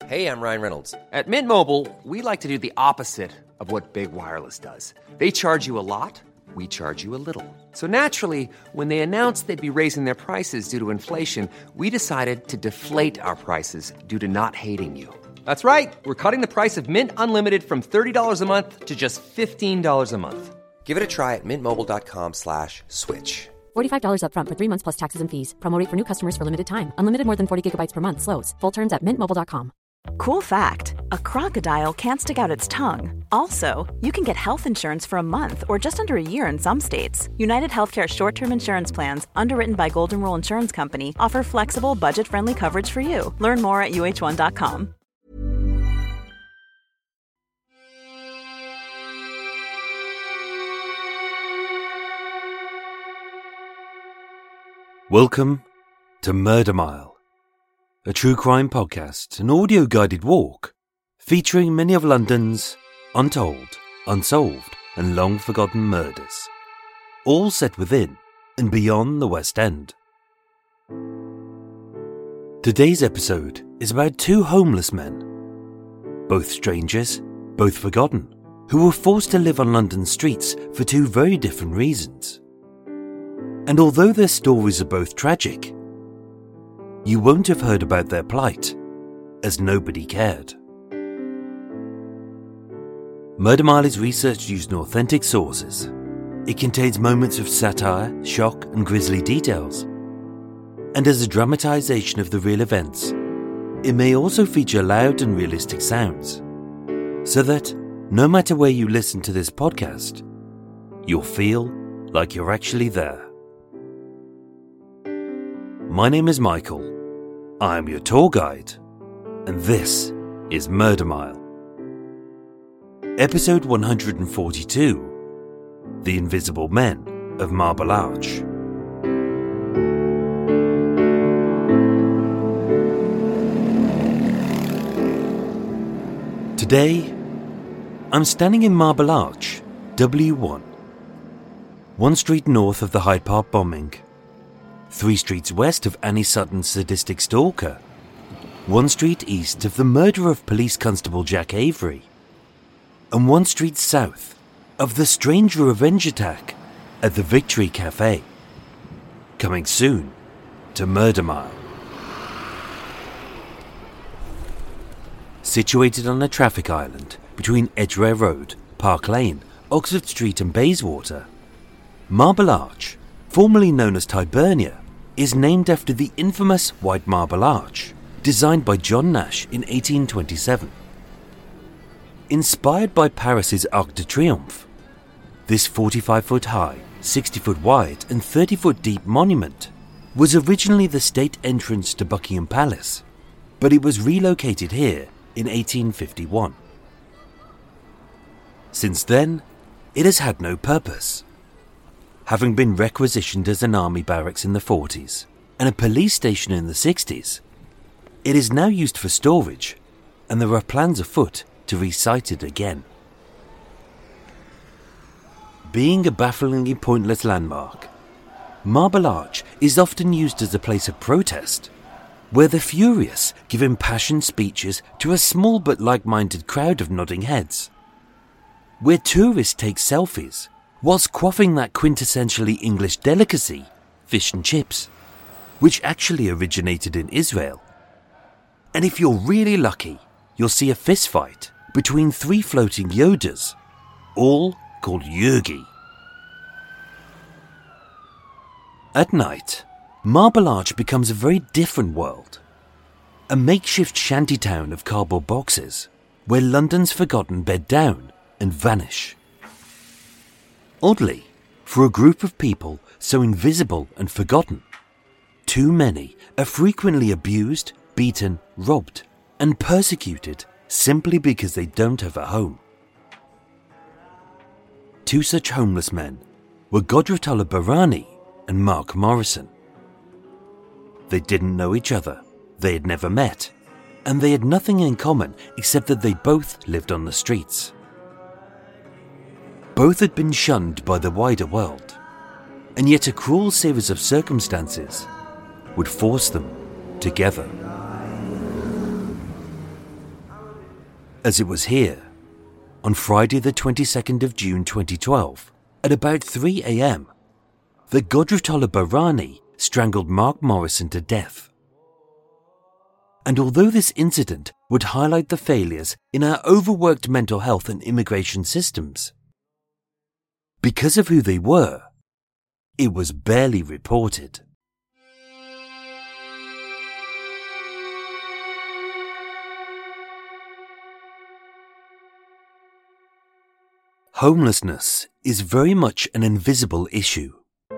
Hey, I'm Ryan Reynolds. At Mint Mobile, we like to do the opposite of what Big Wireless does. They charge you a lot, we charge you a little. So naturally, when they announced they'd be raising their prices due to inflation, we decided to deflate our prices due to not hating you. That's right. We're cutting the price of Mint Unlimited from $30 a month to just $15 a month. Give it a try at mintmobile.com/switch. $45 up front for 3 months plus taxes and fees. Promo rate for new customers for limited time. Unlimited more than 40 gigabytes per month. Slows full terms at mintmobile.com. Cool fact, a crocodile can't stick out its tongue. Also, you can get health insurance for a month or just under a year in some states. United Healthcare short-term insurance plans, underwritten by Golden Rule Insurance Company, offer flexible, budget-friendly coverage for you. Learn more at uh1.com. Welcome to Murder Mile, a true crime podcast, an audio-guided walk featuring many of London's untold, unsolved and long-forgotten murders, all set within and beyond the West End. Today's episode is about two homeless men, both strangers, both forgotten, who were forced to live on London's streets for two very different reasons. And although their stories are both tragic, you won't have heard about their plight, as nobody cared. Murder Mile is research using authentic sources. It contains moments of satire, shock and grisly details. And as a dramatization of the real events, it may also feature loud and realistic sounds, so that, no matter where you listen to this podcast, you'll feel like you're actually there. My name is Michael, I am your tour guide, and this is Murder Mile. Episode 142, The Invisible Men of Marble Arch. Today, I'm standing in Marble Arch, W1, one street north of the Hyde Park bombing, 3 streets west of Annie Sutton's sadistic stalker, 1 street east of the murder of Police Constable Jack Avery, and 1 street south of the strange revenge attack at the Victory Cafe. Coming soon to Murder Mile. Situated on a traffic island between Edgware Road, Park Lane, Oxford Street and Bayswater, Marble Arch, formerly known as Tyburnia, is named after the infamous White Marble Arch, designed by John Nash in 1827. Inspired by Paris's Arc de Triomphe, this 45-foot high, 60-foot wide and 30-foot deep monument was originally the state entrance to Buckingham Palace, but it was relocated here in 1851. Since then, it has had no purpose, having been requisitioned as an army barracks in the 40s and a police station in the 60s. It is now used for storage, and there are plans afoot to re-site it again. Being a bafflingly pointless landmark, Marble Arch is often used as a place of protest, where the furious give impassioned speeches to a small but like-minded crowd of nodding heads, where tourists take selfies whilst quaffing that quintessentially English delicacy, fish and chips, which actually originated in Israel. And if you're really lucky, you'll see a fist fight between 3 floating Yodas, all called Yogi. At night, Marble Arch becomes a very different world. A makeshift shantytown of cardboard boxes, where London's forgotten bed down and vanish. Oddly, for a group of people so invisible and forgotten, too many are frequently abused, beaten, robbed, and persecuted simply because they don't have a home. 2 such homeless men were Godratullah Barani and Mark Morrison. They didn't know each other, they had never met, and they had nothing in common except that they both lived on the streets. Both had been shunned by the wider world, and yet a cruel series of circumstances would force them together. as it was here. On Friday the 22nd of June 2012, at about 3 a.m, the Godretolla Barani strangled Mark Morrison to death. And although this incident would highlight the failures in our overworked mental health and immigration systems, because of who they were, it was barely reported. Homelessness is very much an invisible issue.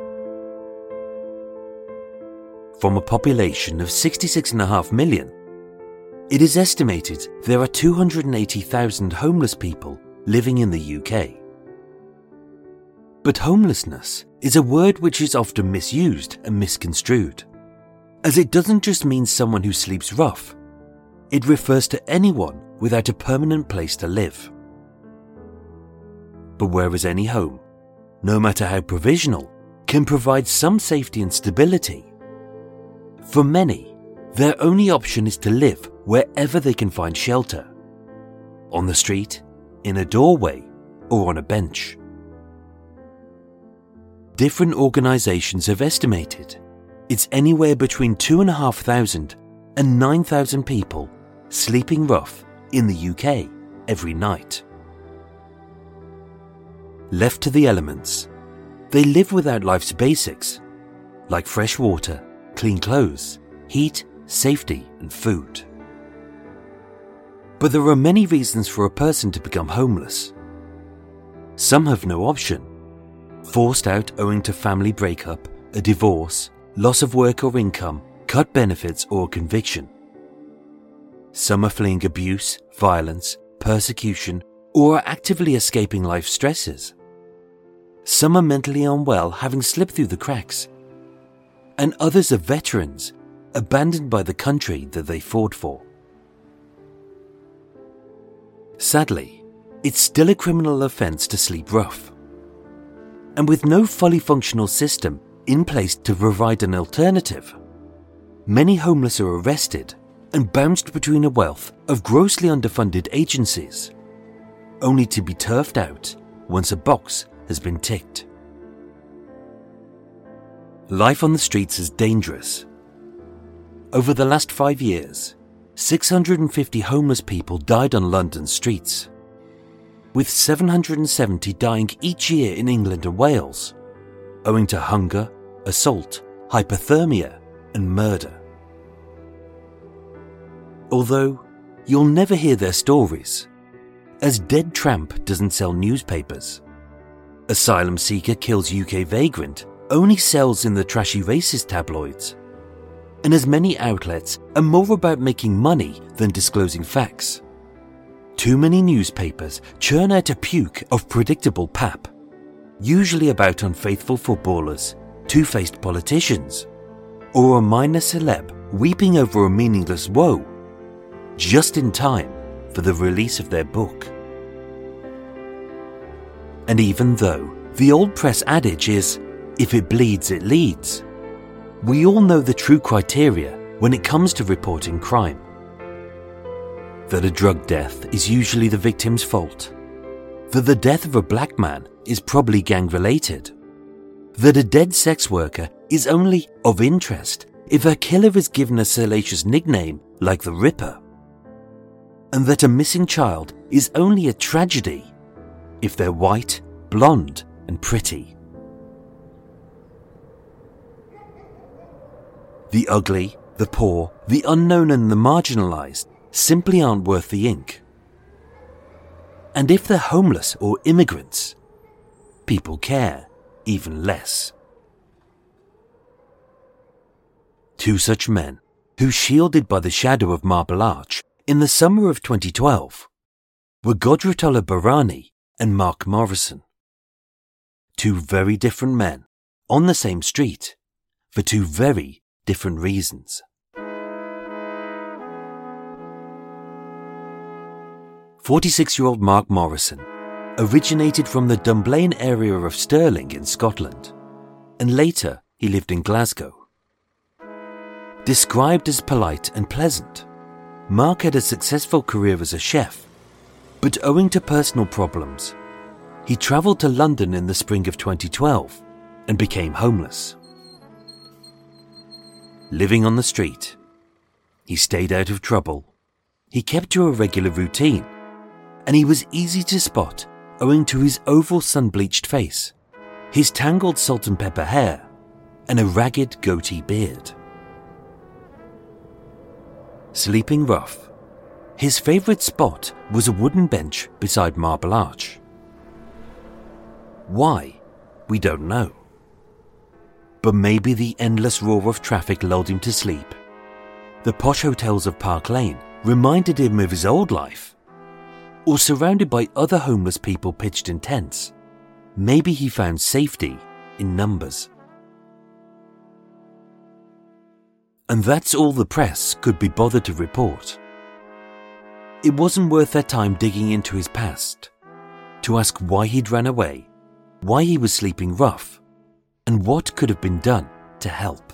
From a population of 66.5 million, it is estimated there are 280,000 homeless people living in the UK. But homelessness is a word which is often misused and misconstrued, as it doesn't just mean someone who sleeps rough. It refers to anyone without a permanent place to live. But whereas any home, no matter how provisional, can provide some safety and stability, for many, their only option is to live wherever they can find shelter. On the street, in a doorway, or on a bench. Different organisations have estimated it's anywhere between 2,500 and 9,000 people sleeping rough in the UK every night. Left to the elements, they live without life's basics, like fresh water, clean clothes, heat, safety, and food. But there are many reasons for a person to become homeless. Some have no option, forced out owing to family breakup, a divorce, loss of work or income, cut benefits, or conviction. Some are fleeing abuse, violence, persecution, or are actively escaping life stresses. Some are mentally unwell, having slipped through the cracks. And others are veterans, abandoned by the country that they fought for. Sadly, it's still a criminal offence to sleep rough. And with no fully functional system in place to provide an alternative, many homeless are arrested and bounced between a wealth of grossly underfunded agencies, only to be turfed out once a box has been ticked. Life on the streets is dangerous. Over the last 5 years, 650 homeless people died on London's streets, with 770 dying each year in England and Wales, owing to hunger, assault, hypothermia, and murder. Although you'll never hear their stories, as Dead Tramp doesn't sell newspapers. Asylum Seeker Kills UK Vagrant only sells in the trashy racist tabloids. And as many outlets are more about making money than disclosing facts. Too many newspapers churn out a puke of predictable pap, usually about unfaithful footballers, two-faced politicians, or a minor celeb weeping over a meaningless woe, just in time for the release of their book. And even though the old press adage is, if it bleeds, it leads, we all know the true criteria when it comes to reporting crime. That a drug death is usually the victim's fault. That the death of a black man is probably gang-related. That a dead sex worker is only of interest if her killer is given a salacious nickname like the Ripper. And that a missing child is only a tragedy if they're white, blonde, and pretty. The ugly, the poor, the unknown, and the marginalised simply aren't worth the ink. And if they're homeless or immigrants, people care even less. Two such men, who shielded by the shadow of Marble Arch in the summer of 2012, were Godretolla Barani and Mark Morrison. Two very different men on the same street for two very different reasons. 46-year-old Mark Morrison originated from the Dunblane area of Stirling in Scotland, and later he lived in Glasgow. Described as polite and pleasant, Mark had a successful career as a chef But owing to personal problems, he travelled to London in the spring of 2012 and became homeless. Living on the street, he stayed out of trouble, he kept to a regular routine, and he was easy to spot owing to his oval sun-bleached face, his tangled salt and pepper hair, and a ragged goatee beard. Sleeping rough, his favourite spot was a wooden bench beside Marble Arch. Why? We don't know. But maybe the endless roar of traffic lulled him to sleep. The posh hotels of Park Lane reminded him of his old life. Or surrounded by other homeless people pitched in tents, maybe he found safety in numbers. And that's all the press could be bothered to report. It wasn't worth their time digging into his past, to ask why he'd ran away, why he was sleeping rough, and what could have been done to help.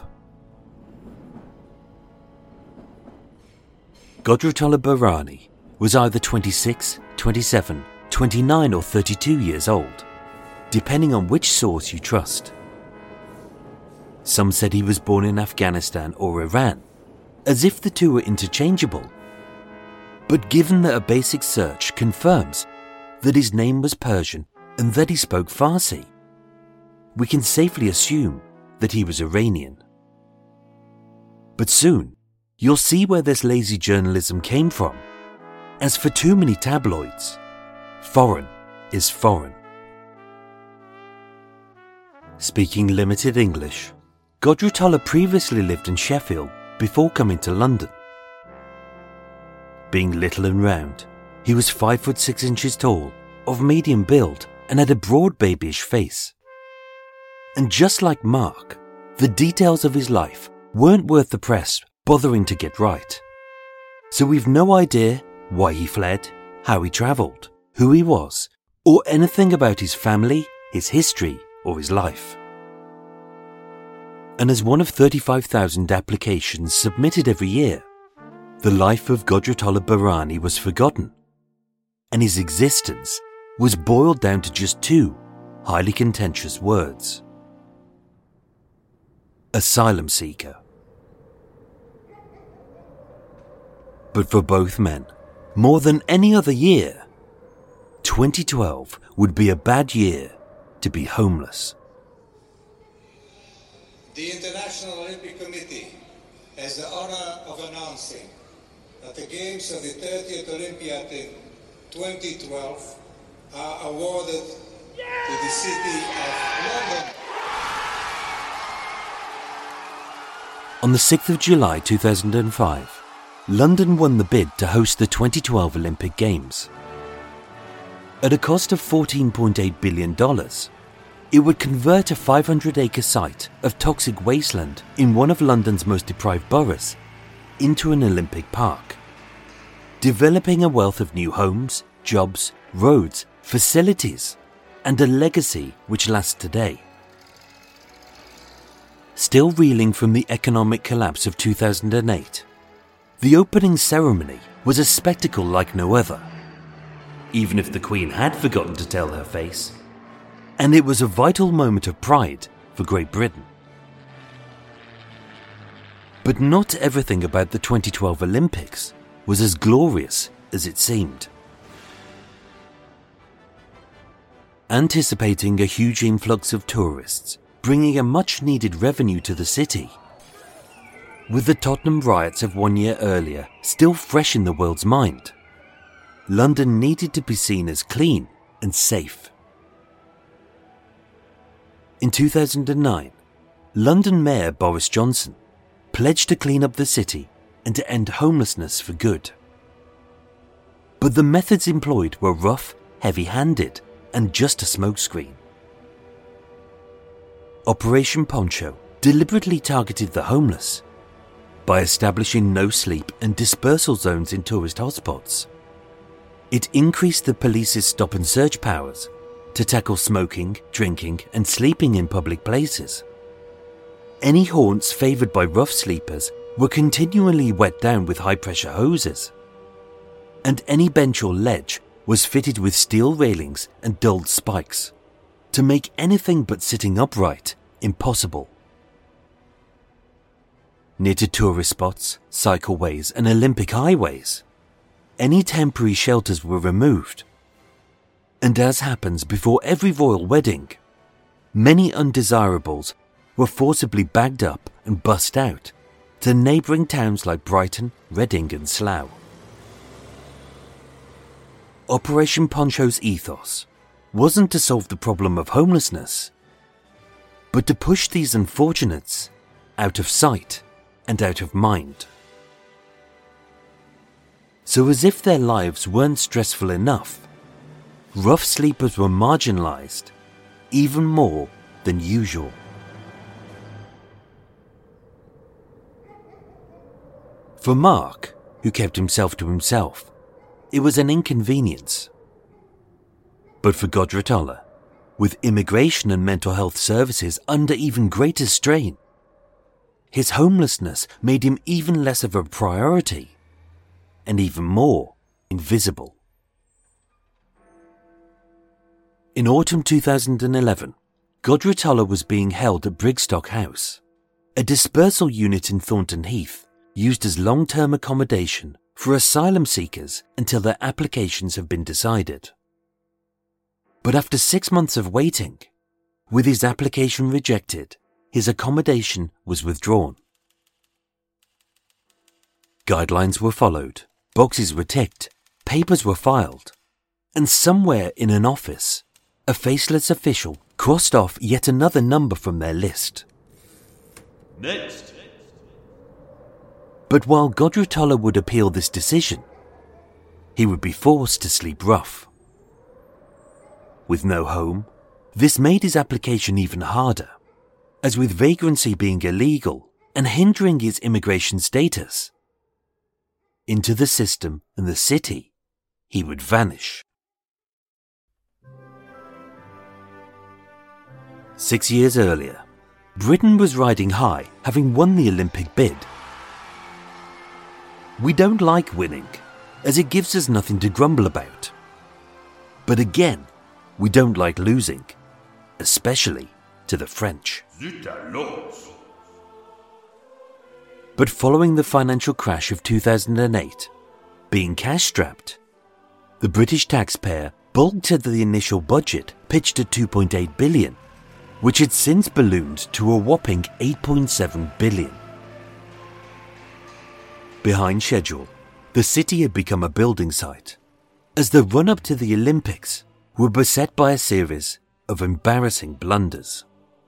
Godrutala Berani was either 26, 27, 29 or 32 years old, depending on which source you trust. Some said he was born in Afghanistan or Iran, as if the two were interchangeable. But given that a basic search confirms that his name was Persian and that he spoke Farsi, we can safely assume that he was Iranian. But soon, you'll see where this lazy journalism came from. As for too many tabloids, foreign is foreign. Speaking limited English, Godrutala previously lived in Sheffield before coming to London. Being little and round, he was 5 foot 6 inches tall, of medium build, and had a broad babyish face. And just like Mark, the details of his life weren't worth the press bothering to get right. So we've no idea why he fled, how he travelled, who he was, or anything about his family, his history, or his life. And as one of 35,000 applications submitted every year, the life of Godrutala Berani was forgotten, and his existence was boiled down to just two highly contentious words: asylum seeker. But for both men, more than any other year, 2012 would be a bad year to be homeless. The International Olympic Committee has the honor of announcing that the Games of the 30th Olympiad in 2012 are awarded to the city of London. On the 6th of July 2005, London won the bid to host the 2012 Olympic Games. At a cost of $14.8 billion, it would convert a 500-acre site of toxic wasteland in one of London's most deprived boroughs into an Olympic park, developing a wealth of new homes, jobs, roads, facilities, and a legacy which lasts today. Still reeling from the economic collapse of 2008, the opening ceremony was a spectacle like no other, even if the Queen had forgotten to tell her face, and it was a vital moment of pride for Great Britain. But not everything about the 2012 Olympics was as glorious as it seemed. Anticipating a huge influx of tourists, bringing a much-needed revenue to the city, with the Tottenham riots of 1 year earlier still fresh in the world's mind, London needed to be seen as clean and safe. In 2009, London Mayor Boris Johnson pledged to clean up the city and to end homelessness for good. But the methods employed were rough, heavy-handed, and just a smokescreen. Operation Poncho deliberately targeted the homeless by establishing no-sleep and dispersal zones in tourist hotspots. It increased the police's stop and search powers to tackle smoking, drinking, and sleeping in public places. Any haunts favoured by rough sleepers were continually wet down with high-pressure hoses, and any bench or ledge was fitted with steel railings and dulled spikes to make anything but sitting upright impossible. Near to tourist spots, cycleways and Olympic highways, any temporary shelters were removed. And as happens before every royal wedding, many undesirables were forcibly bagged up and bussed out to neighbouring towns like Brighton, Reading and Slough. Operation Poncho's ethos wasn't to solve the problem of homelessness, but to push these unfortunates out of sight and out of mind. So as if their lives weren't stressful enough, rough sleepers were marginalised even more than usual. For Mark, who kept himself to himself, it was an inconvenience. But for Godratala, with immigration and mental health services under even greater strain, his homelessness made him even less of a priority and even more invisible. In autumn 2011, Godratala was being held at Brigstock House, a dispersal unit in Thornton Heath used as long-term accommodation for asylum seekers until their applications have been decided. But after 6 months of waiting, with his application rejected, his accommodation was withdrawn. Guidelines were followed, boxes were ticked, papers were filed, and somewhere in an office, a faceless official crossed off yet another number from their list. Next. But while Godratala would appeal this decision, he would be forced to sleep rough. With no home, this made his application even harder, as with vagrancy being illegal and hindering his immigration status, into the system and the city, he would vanish. 6 years earlier, Britain was riding high, having won the Olympic bid. We don't like winning, as it gives us nothing to grumble about. But again, we don't like losing, especially to the French. But following the financial crash of 2008, being cash-strapped, the British taxpayer bulked at the initial budget pitched at $2.8 billion, which had since ballooned to a whopping $8.7 billion. Behind schedule, the city had become a building site, as the run-up to the Olympics were beset by a series of embarrassing blunders.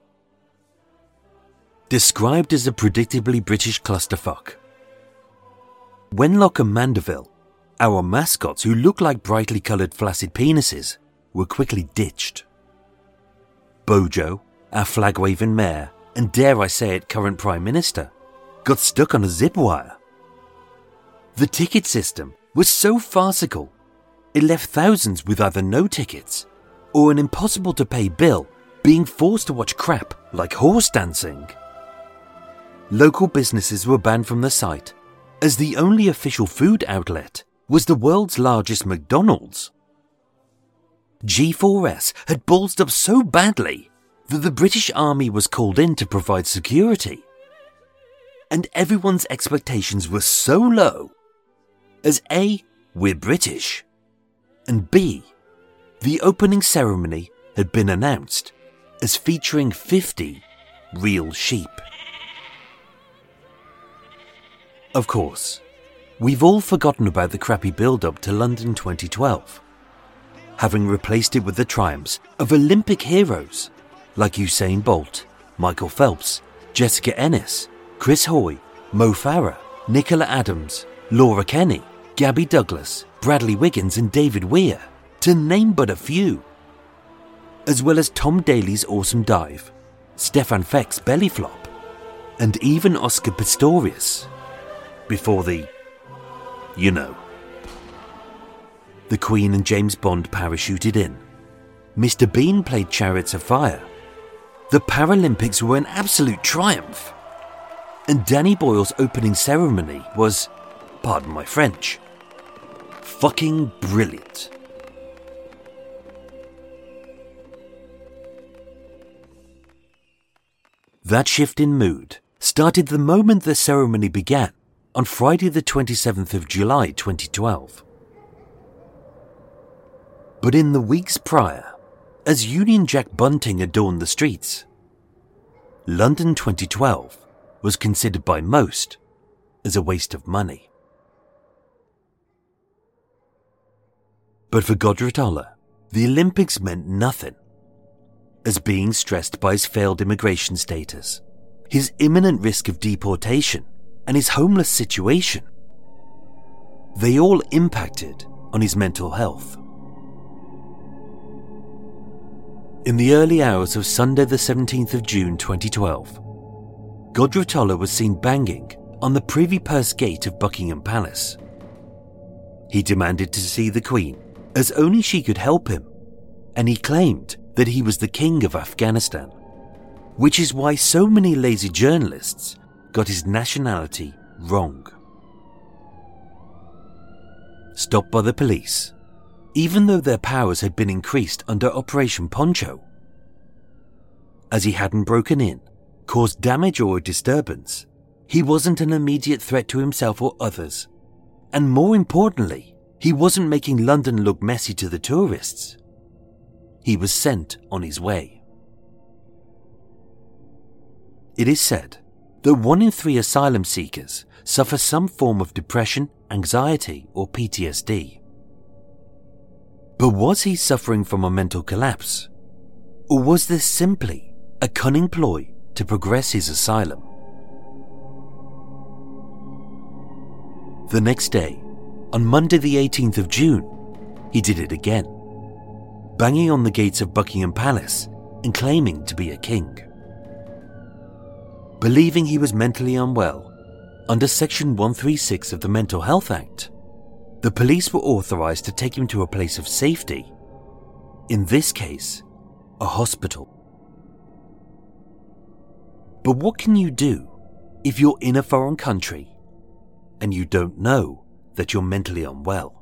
Described as a predictably British clusterfuck, Wenlock and Mandeville, our mascots who look like brightly coloured flaccid penises, were quickly ditched. Bojo, our flag-waving mayor, and dare I say it, current Prime Minister, got stuck on a zip wire. The ticket system was so farcical, it left thousands with either no tickets or an impossible-to-pay bill, being forced to watch crap like horse dancing. Local businesses were banned from the site, as the only official food outlet was the world's largest McDonald's. G4S had ballsed up so badly that the British Army was called in to provide security. And everyone's expectations were so low, as A, we're British, and B, the opening ceremony had been announced as featuring 50 real sheep. Of course, we've all forgotten about the crappy build-up to London 2012, having replaced it with the triumphs of Olympic heroes like Usain Bolt, Michael Phelps, Jessica Ennis, Chris Hoy, Mo Farah, Nicola Adams, Laura Kenny, Gabby Douglas, Bradley Wiggins and David Weir, to name but a few. As well as Tom Daley's awesome dive, Stefan Feck's belly flop, and even Oscar Pistorius, before the, you know. The Queen and James Bond parachuted in. Mr. Bean played Chariots of Fire. The Paralympics were an absolute triumph. And Danny Boyle's opening ceremony was, pardon my French, fucking brilliant. That shift in mood started the moment the ceremony began on Friday the 27th of July 2012. But in the weeks prior, as Union Jack bunting adorned the streets, London 2012 was considered by most as a waste of money. But for Godrich Oller, the Olympics meant nothing, as being stressed by his failed immigration status, his imminent risk of deportation, and his homeless situation, they all impacted on his mental health. In the early hours of Sunday the 17th of June 2012, Godrich Oller was seen banging on the Privy Purse gate of Buckingham Palace. He demanded to see the Queen, as only she could help him, and he claimed that he was the King of Afghanistan, which is why so many lazy journalists got his nationality wrong. Stopped by the police, even though their powers had been increased under Operation Poncho, as he hadn't broken in, caused damage or a disturbance, he wasn't an immediate threat to himself or others, and more importantly, he wasn't making London look messy to the tourists. He was sent on his way. It is said that 1 in 3 asylum seekers suffer some form of depression, anxiety, or PTSD. But was he suffering from a mental collapse? Or was this simply a cunning ploy to progress his asylum? The next day, on Monday the 18th of June, he did it again, banging on the gates of Buckingham Palace and claiming to be a king. Believing he was mentally unwell, under Section 136 of the Mental Health Act, the police were authorised to take him to a place of safety, in this case, a hospital. But what can you do if you're in a foreign country and you don't know that you're mentally unwell?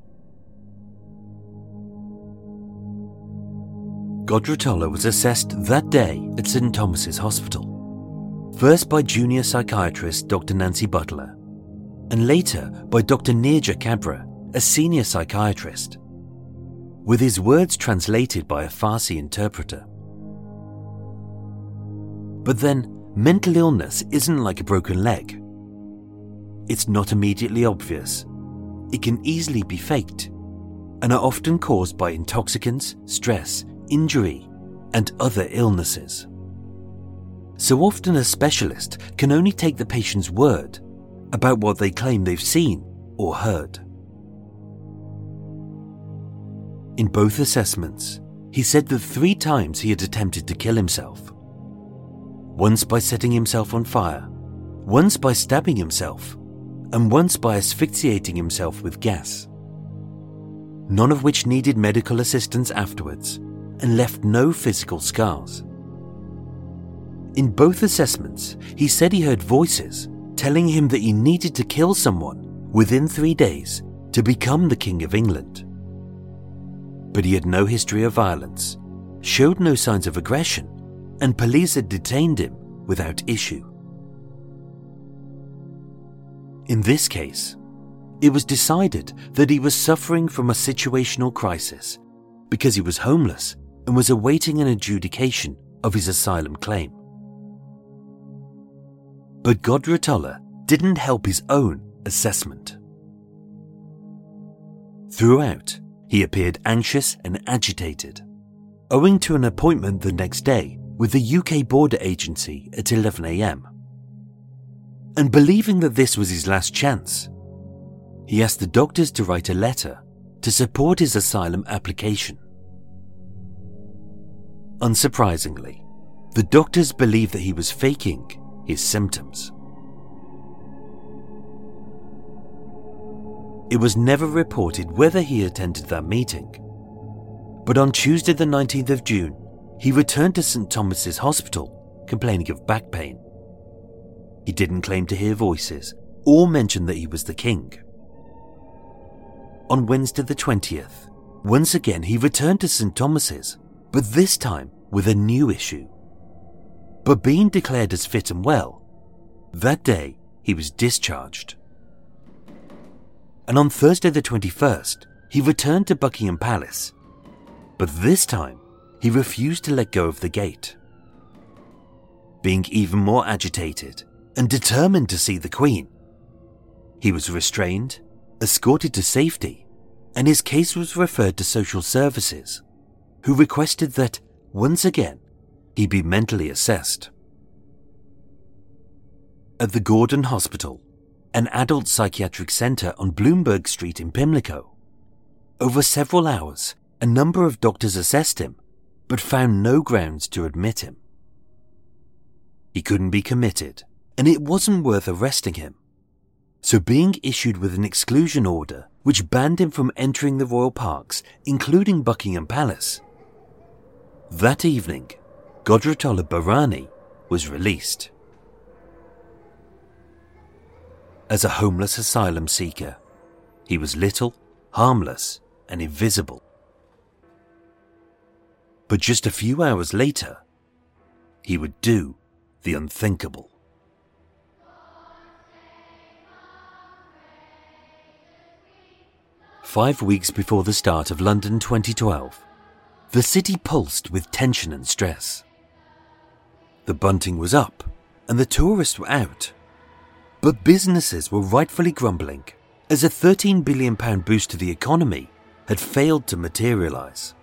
Godrich Oller was assessed that day at St Thomas's Hospital, first by junior psychiatrist Dr. Nancy Butler, and later by Dr. Neerja Kabra, a senior psychiatrist, with his words translated by a Farsi interpreter. But then, mental illness isn't like a broken leg. It's not immediately obvious. It can easily be faked, and are often caused by intoxicants, stress, injury, and other illnesses. So often a specialist can only take the patient's word about what they claim they've seen or heard. In both assessments, he said that 3 times he had attempted to kill himself. Once by setting himself on fire, once by stabbing himself, and once by asphyxiating himself with gas. None of which needed medical assistance afterwards and left no physical scars. In both assessments, he said he heard voices telling him that he needed to kill someone within 3 days to become the King of England. But he had no history of violence, showed no signs of aggression, and police had detained him without issue. In this case, it was decided that he was suffering from a situational crisis because he was homeless and was awaiting an adjudication of his asylum claim. But Godrich Oller didn't help his own assessment. Throughout, he appeared anxious and agitated, owing to an appointment the next day with the UK Border Agency at 11 a.m. And believing that this was his last chance, he asked the doctors to write a letter to support his asylum application. Unsurprisingly, the doctors believed that he was faking his symptoms. It was never reported whether he attended that meeting, but on Tuesday the 19th of June, he returned to St Thomas's Hospital complaining of back pain. He didn't claim to hear voices or mention that he was the king. On Wednesday the 20th, once again he returned to St Thomas's, but this time with a new issue. but being declared as fit and well, that day he was discharged. And on Thursday the 21st, he returned to Buckingham Palace, but this time he refused to let go of the gate. Being even more agitated and determined to see the Queen, he was restrained, escorted to safety, and his case was referred to social services, who requested that, once again, he be mentally assessed. At the Gordon Hospital, an adult psychiatric centre on Bloomberg Street in Pimlico, over several hours, a number of doctors assessed him, but found no grounds to admit him. He couldn't be committed, and it wasn't worth arresting him. So being issued with an exclusion order which banned him from entering the royal parks, including Buckingham Palace. That evening, Godratollah Barani was released. As a homeless asylum seeker, he was little, harmless, and invisible. But just a few hours later, he would do the unthinkable. "5 weeks before the start of London 2012, the city pulsed with tension and stress. The bunting was up and the tourists were out, but businesses were rightfully grumbling as a £13 billion boost to the economy had failed to materialise.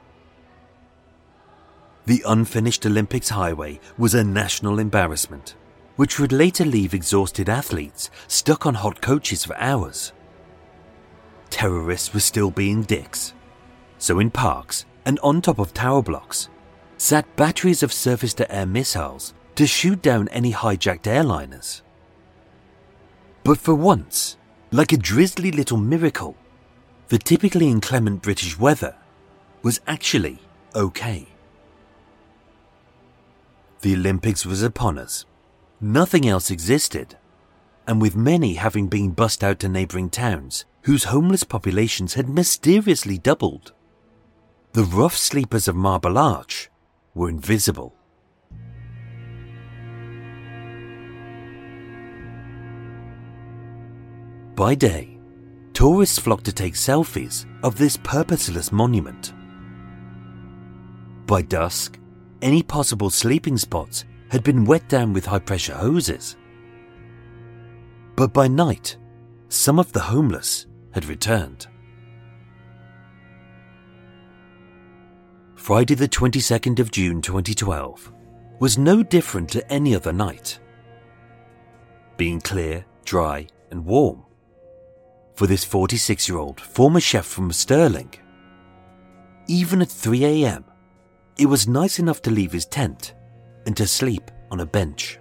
The unfinished Olympics highway was a national embarrassment, which would later leave exhausted athletes stuck on hot coaches for hours. Terrorists were still being dicks, so in parks and on top of tower blocks sat batteries of surface-to-air missiles to shoot down any hijacked airliners. But for once, like a drizzly little miracle, the typically inclement British weather was actually okay. The Olympics was upon us. Nothing else existed, and with many having been bussed out to neighbouring towns whose homeless populations had mysteriously doubled, the rough sleepers of Marble Arch were invisible. By day, tourists flocked to take selfies of this purposeless monument. By dusk, any possible sleeping spots had been wet down with high-pressure hoses. But by night, some of the homeless had returned. Friday the 22nd of June 2012 was no different to any other night. Being clear, dry and warm for this 46-year-old former chef from Stirling. Even at 3 a.m, it was nice enough to leave his tent and to sleep on a bench.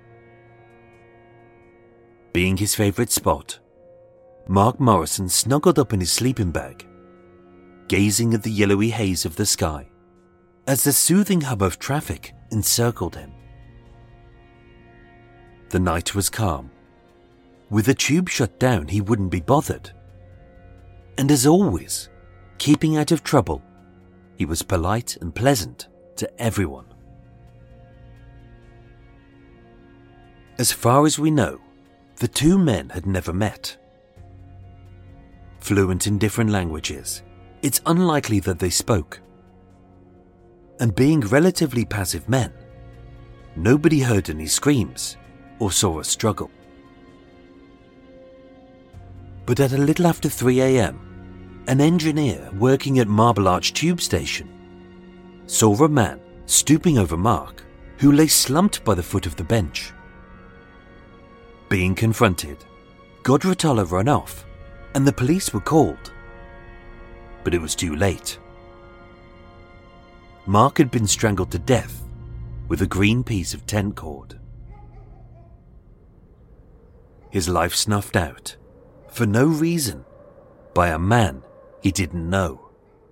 Being his favourite spot, Mark Morrison snuggled up in his sleeping bag, gazing at the yellowy haze of the sky as the soothing hum of traffic encircled him. The night was calm. With the tube shut down, he wouldn't be bothered. And as always, keeping out of trouble, he was polite and pleasant to everyone. As far as we know, the two men had never met. Fluent in different languages, it's unlikely that they spoke. And being relatively passive men, nobody heard any screams or saw a struggle. But at a little after 3 a.m, an engineer working at Marble Arch tube station saw a man stooping over Mark, who lay slumped by the foot of the bench. Being confronted, Godratollah ran off and the police were called. But it was too late. Mark had been strangled to death with a green piece of tent cord. His life snuffed out, for no reason, by a man he didn't know.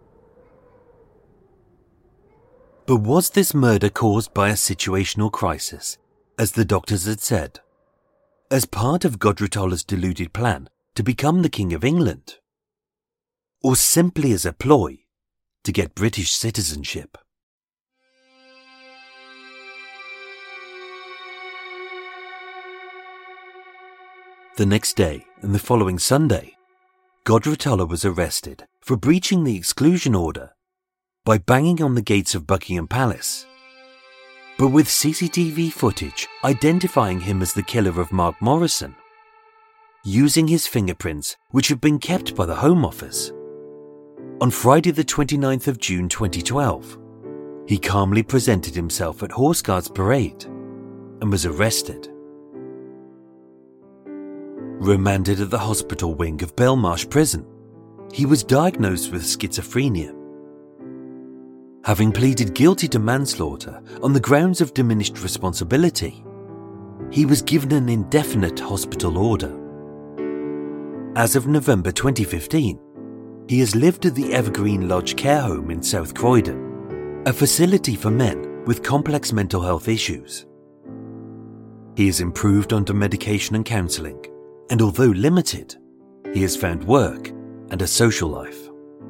But was this murder caused by a situational crisis, as the doctors had said, as part of Godratollah's deluded plan to become the King of England? Or simply as a ploy to get British citizenship? The next day and the following Sunday, Godratala was arrested for breaching the exclusion order by banging on the gates of Buckingham Palace. But with CCTV footage identifying him as the killer of Mark Morrison, using his fingerprints which have been kept by the Home Office, on Friday the 29th of June 2012, he calmly presented himself at Horse Guards Parade and was arrested. Remanded at the hospital wing of Belmarsh Prison, he was diagnosed with schizophrenia. Having pleaded guilty to manslaughter on the grounds of diminished responsibility, he was given an indefinite hospital order. As of November 2015, he has lived at the Evergreen Lodge Care Home in South Croydon, a facility for men with complex mental health issues. He has improved under medication and counselling, and although limited, he has found work and a social life.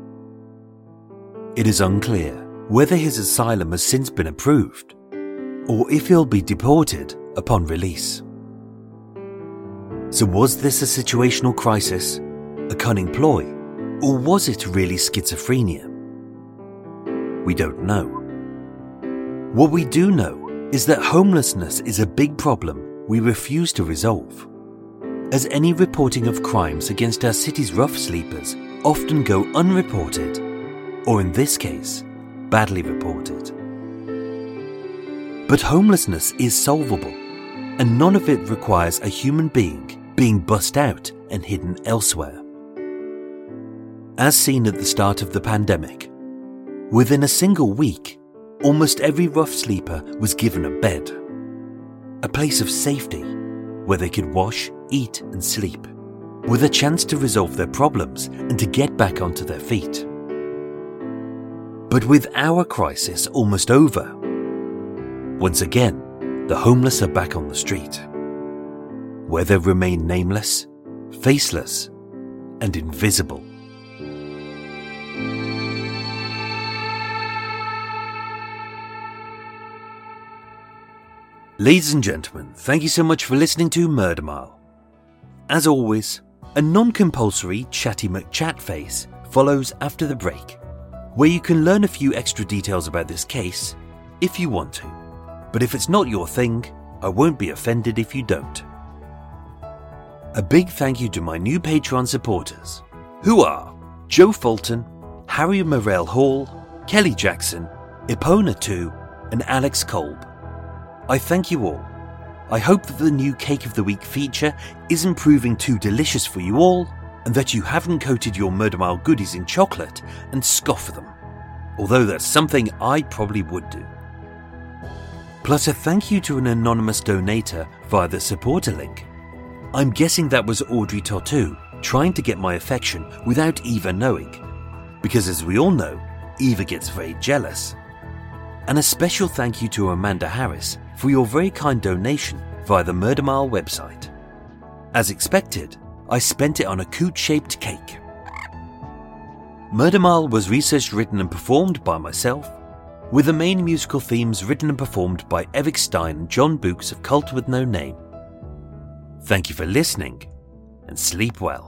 It is unclear whether his asylum has since been approved, or if he'll be deported upon release. So was this a situational crisis, a cunning ploy, or was it really schizophrenia? We don't know. What we do know is that homelessness is a big problem we refuse to resolve, as any reporting of crimes against our city's rough sleepers often go unreported, or in this case, badly reported. But homelessness is solvable, and none of it requires a human being bussed out and hidden elsewhere. As seen at the start of the pandemic, within a single week, almost every rough sleeper was given a bed, a place of safety where they could wash, eat and sleep, with a chance to resolve their problems and to get back onto their feet. But with our crisis almost over, once again, the homeless are back on the street, where they remain nameless, faceless and invisible. Ladies and gentlemen, thank you so much for listening to Murder Mile. As always, a non-compulsory Chatty McChatface follows after the break, where you can learn a few extra details about this case if you want to. But if it's not your thing, I won't be offended if you don't. A big thank you to my new Patreon supporters, who are Joe Fulton, Harry Morell Hall, Kelly Jackson, Epona2 and Alex Kolb. I thank you all. I hope that the new Cake of the Week feature isn't proving too delicious for you all, and that you haven't coated your Murder Mile goodies in chocolate and scoffed them, although that's something I probably would do. Plus a thank you to an anonymous donator via the supporter link. I'm guessing that was Audrey Tortu trying to get my affection without Eva knowing, because as we all know, Eva gets very jealous. And a special thank you to Amanda Harris for your very kind donation via the Murder Mile website. As expected, I spent it on a coot-shaped cake. Murder Mile was researched, written and performed by myself, with the main musical themes written and performed by Eric Stein and John Books of Cult With No Name. Thank you for listening, and sleep well.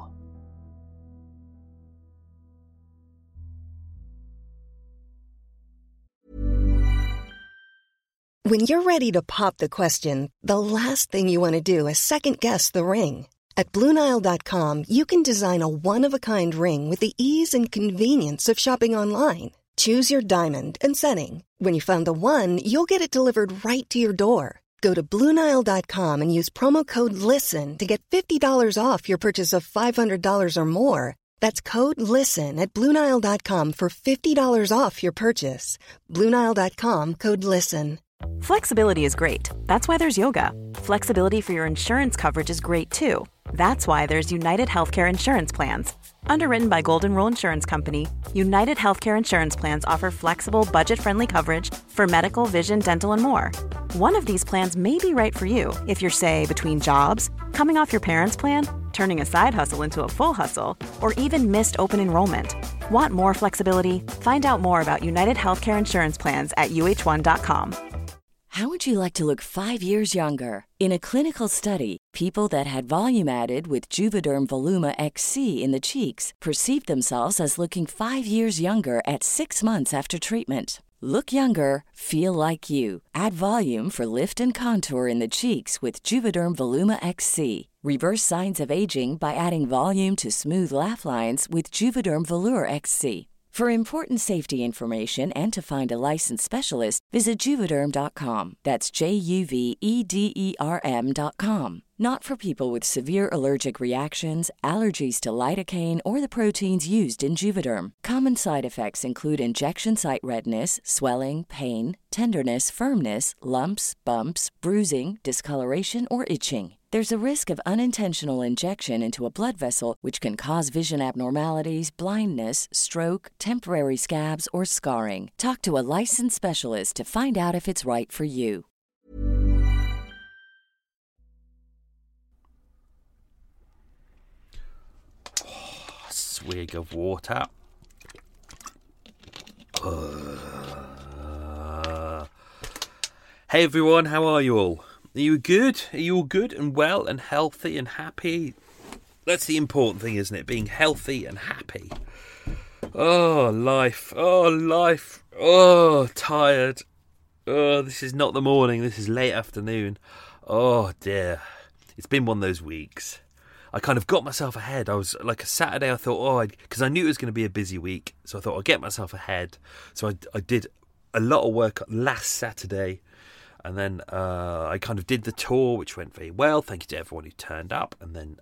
When you're ready to pop the question, the last thing you want to do is second-guess the ring. At BlueNile.com, you can design a one-of-a-kind ring with the ease and convenience of shopping online. Choose your diamond and setting. When you find the one, you'll get it delivered right to your door. Go to BlueNile.com and use promo code LISTEN to get $50 off your purchase of $500 or more. That's code LISTEN at BlueNile.com for $50 off your purchase. BlueNile.com, code LISTEN. Flexibility is great. That's why there's yoga. Flexibility for your insurance coverage is great too. That's why there's United Healthcare Insurance Plans. Underwritten by Golden Rule Insurance Company, United Healthcare Insurance Plans offer flexible, budget-friendly coverage for medical, vision, dental, and more. One of these plans may be right for you if you're, say, between jobs, coming off your parents' plan, turning a side hustle into a full hustle, or even missed open enrollment. Want more flexibility? Find out more about United Healthcare Insurance Plans at UH1.com. How would you like to look 5 years younger? In a clinical study, people that had volume added with Juvederm Voluma XC in the cheeks perceived themselves as looking 5 years younger at 6 months after treatment. Look younger, feel like you. Add volume for lift and contour in the cheeks with Juvederm Voluma XC. Reverse signs of aging by adding volume to smooth laugh lines with Juvederm Volure XC. For important safety information and to find a licensed specialist, visit Juvederm.com. That's JUVEDERM.com. Not for people with severe allergic reactions, allergies to lidocaine, or the proteins used in Juvederm. Common side effects include injection site redness, swelling, pain, tenderness, firmness, lumps, bumps, bruising, discoloration, or itching. There's a risk of unintentional injection into a blood vessel, which can cause vision abnormalities, blindness, stroke, temporary scabs, or scarring. Talk to a licensed specialist to find out if it's right for you. Swig of water. Hey everyone, how are you all? Are you good? Are you all good and well and healthy and happy? That's the important thing, isn't it? Being healthy and happy. Oh, life. Oh, life. Oh, tired. Oh, this is not the morning. This is late afternoon. Oh, dear. It's been one of those weeks. I kind of got myself ahead. I was like a Saturday, I thought, because I knew it was going to be a busy week. So I thought I'll get myself ahead. So I did a lot of work last Saturday. And then I kind of did the tour, which went very well. Thank you to everyone who turned up. And then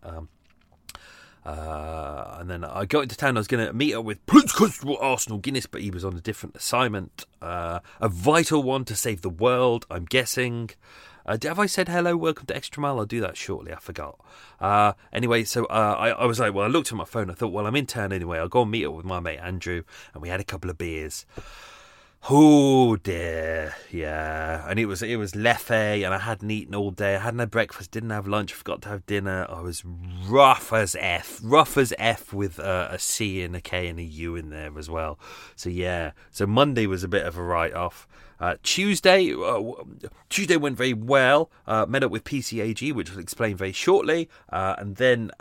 I got into town. I was going to meet up with Prince Constable Arsenal Guinness, but he was on a different assignment. A vital one to save the world, I'm guessing. Have I said hello, welcome to Extra Mile? I'll do that shortly, I forgot. Anyway, so I was like, well, I looked at my phone. I thought, well, I'm in town anyway. I'll go and meet up with my mate Andrew. And we had a couple of beers. Oh dear, yeah, and it was Leffe, and I hadn't eaten all day. I hadn't had breakfast, didn't have lunch, forgot to have dinner. I was rough as F with a C and a K and a U in there as well. So yeah, so Monday was a bit of a write-off. Tuesday went very well. Met up with PCAG, which I'll explain very shortly, and then.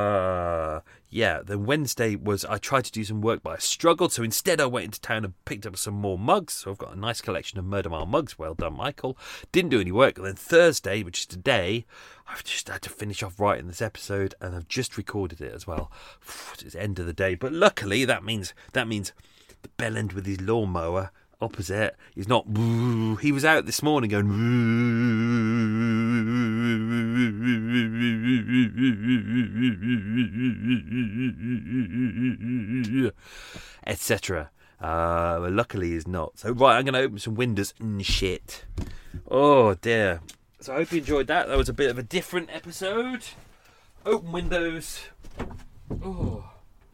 Then Wednesday was I tried to do some work, but I struggled. So instead, I went into town and picked up some more mugs. So I've got a nice collection of Murder Mile mugs. Well done, Michael. Didn't do any work. And then Thursday, which is today, I've just had to finish off writing this episode, and I've just recorded it as well. It's the end of the day, but luckily that means the bellend with his lawnmower opposite. He's not. He was out this morning going, etc. Luckily, he's not. So right, I'm going to open some windows and shit. Oh dear. So I hope you enjoyed that. That was a bit of a different episode. Open windows. Oh.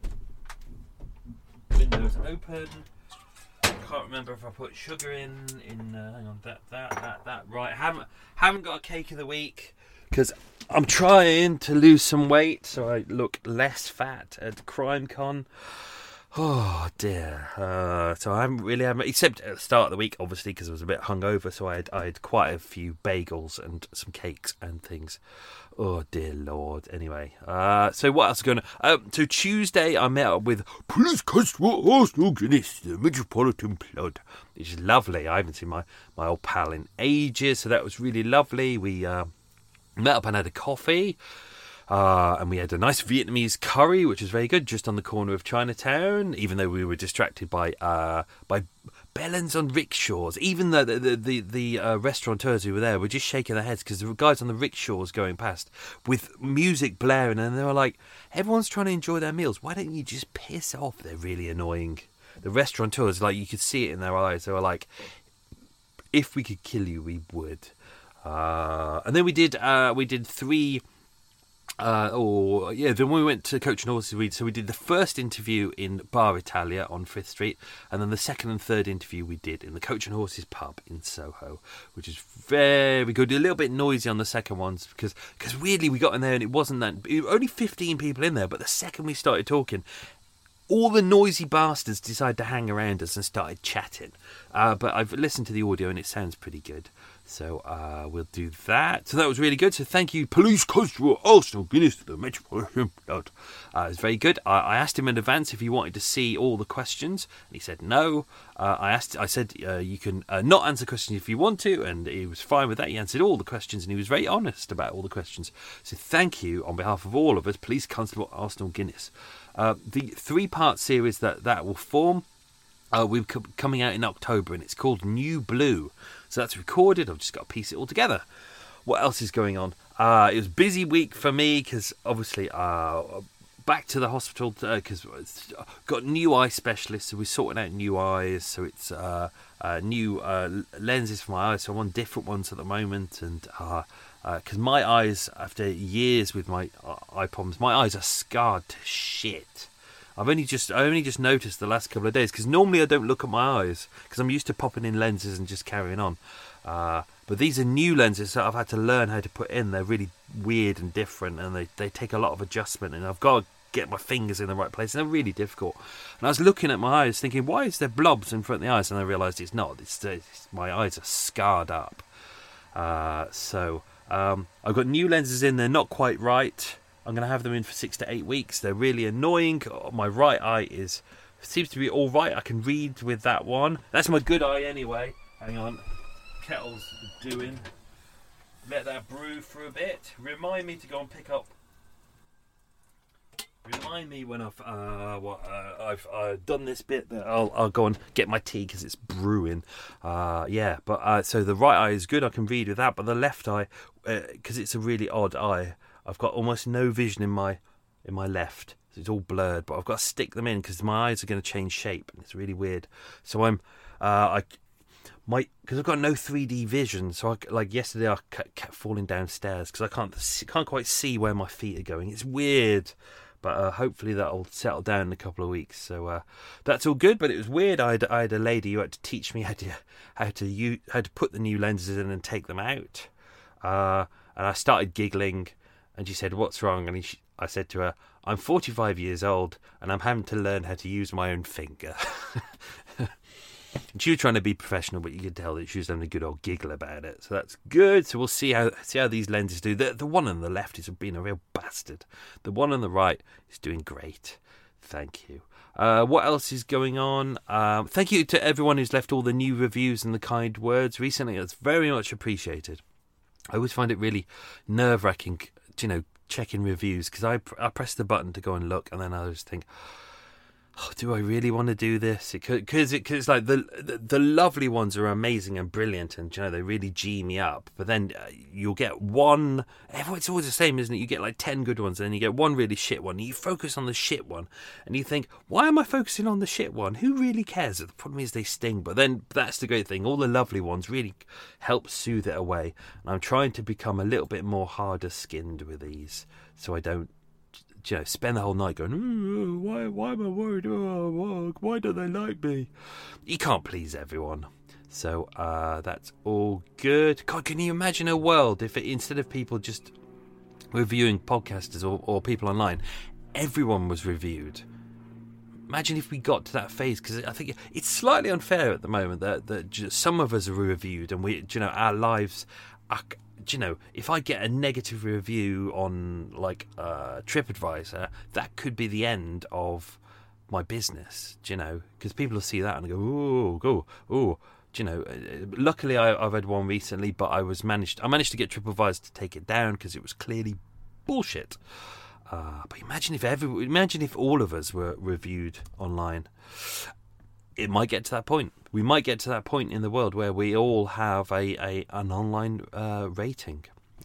Windows open. Can't remember if I put sugar in hang on, that right. Haven't got a cake of the week because I'm trying to lose some weight so I look less fat at CrimeCon. Oh dear. So I haven't really had, except at the start of the week, obviously, because I was a bit hungover. So I had quite a few bagels and some cakes and things. Oh dear Lord. Anyway, so what else is going on? So Tuesday I met up with Police Constable Arsenal Guinness, the Metropolitan Blood, which is lovely. I haven't seen my old pal in ages, so that was really lovely. We met up and had a coffee. And we had a nice Vietnamese curry, which was very good, just on the corner of Chinatown, even though we were distracted by bellends on rickshaws. Even the restaurateurs who were there were just shaking their heads because there were guys on the rickshaws going past with music blaring, and they were like, everyone's trying to enjoy their meals. Why don't you just piss off? They're really annoying. The restaurateurs, like, you could see it in their eyes. They were like, if we could kill you, we would. And then we did three... then we went to Coach and Horses. So we did the first interview in Bar Italia on 5th Street, and then the second and third interview we did in the Coach and Horses pub in Soho, which is very good. A little bit noisy on the second ones because weirdly we got in there and it wasn't that. It was only 15 people in there, but the second we started talking, all the noisy bastards decided to hang around us and started chatting. But I've listened to the audio and it sounds pretty good. So we'll do that. So that was really good. So thank you, Police Constable Arsenal Guinness, the Metropolitan Blood. It was very good. I asked him in advance if he wanted to see all the questions, and he said no. I said you can not answer questions if you want to, and he was fine with that. He answered all the questions, and he was very honest about all the questions. So thank you on behalf of all of us, Police Constable Arsenal Guinness. The 3-part series that will form we're coming out in October, and it's called New Blue. So that's recorded. I've just got to piece it all together. What else is going on? It was a busy week for me because obviously back to the hospital because got new eye specialists, so we're sorting out new eyes. So it's new lenses for my eyes. So I'm on different ones at the moment, and because my eyes, after years with my eye problems, my eyes are scarred to shit. I only just noticed the last couple of days, because normally I don't look at my eyes because I'm used to popping in lenses and just carrying on. But these are new lenses that I've had to learn how to put in. They're really weird and different, and they take a lot of adjustment, and I've got to get my fingers in the right place, and they're really difficult. And I was looking at my eyes thinking, why is there blobs in front of the eyes? And I realised it's not. It's my eyes are scarred up. So I've got new lenses in. They're not quite right. I'm going to have them in for 6 to 8 weeks. They're really annoying. My right eye seems to be all right. I can read with that one. That's my good eye anyway. Hang on. Kettle's doing. Let that brew for a bit. Remind me to go and pick up. Remind me when I've done this bit that I'll go and get my tea because it's brewing. So the right eye is good. I can read with that, but the left eye, because it's a really odd eye, I've got almost no vision in my left. So it's all blurred, but I've got to stick them in because my eyes are going to change shape, and it's really weird. So because I've got no 3D vision. So like yesterday, I kept falling downstairs because I can't quite see where my feet are going. It's weird, but hopefully that'll settle down in a couple of weeks. So that's all good. But it was weird. I had a lady who had to teach me how to put the new lenses in and take them out, and I started giggling. And she said, "What's wrong?" And I said to her, "I'm 45 years old and I'm having to learn how to use my own finger." And she was trying to be professional, but you could tell that she was having a good old giggle about it. So that's good. So we'll see how these lenses do. The one on the left is being a real bastard. The one on the right is doing great. Thank you. What else is going on? Thank you to everyone who's left all the new reviews and the kind words recently. It's very much appreciated. I always find it really nerve-wracking, checking reviews, because I press the button to go and look, and then I just think, do I really want to do this? Because it's like the lovely ones are amazing and brilliant, and they really G me up. But then you'll get one. It's always the same, isn't it? You get like 10 good ones, and then you get one really shit one. And you focus on the shit one, and you think, why am I focusing on the shit one? Who really cares? The problem is they sting. But then that's the great thing. All the lovely ones really help soothe it away. And I'm trying to become a little bit more harder skinned with these, so I don't spend the whole night going, why am I worried? Why don't they like me? You can't please everyone. So that's all good. God, can you imagine a world if instead of people just reviewing podcasters or people online, everyone was reviewed? Imagine if we got to that phase, because I think it's slightly unfair at the moment that some of us are reviewed, and our lives are. If I get a negative review on TripAdvisor, that could be the end of my business, because people will see that and go, oh. Luckily I've had one recently, but I managed to get TripAdvisor to take it down because it was clearly bullshit. But imagine if all of us were reviewed online. It might get to that point. We might get to that point in the world where we all have an online rating.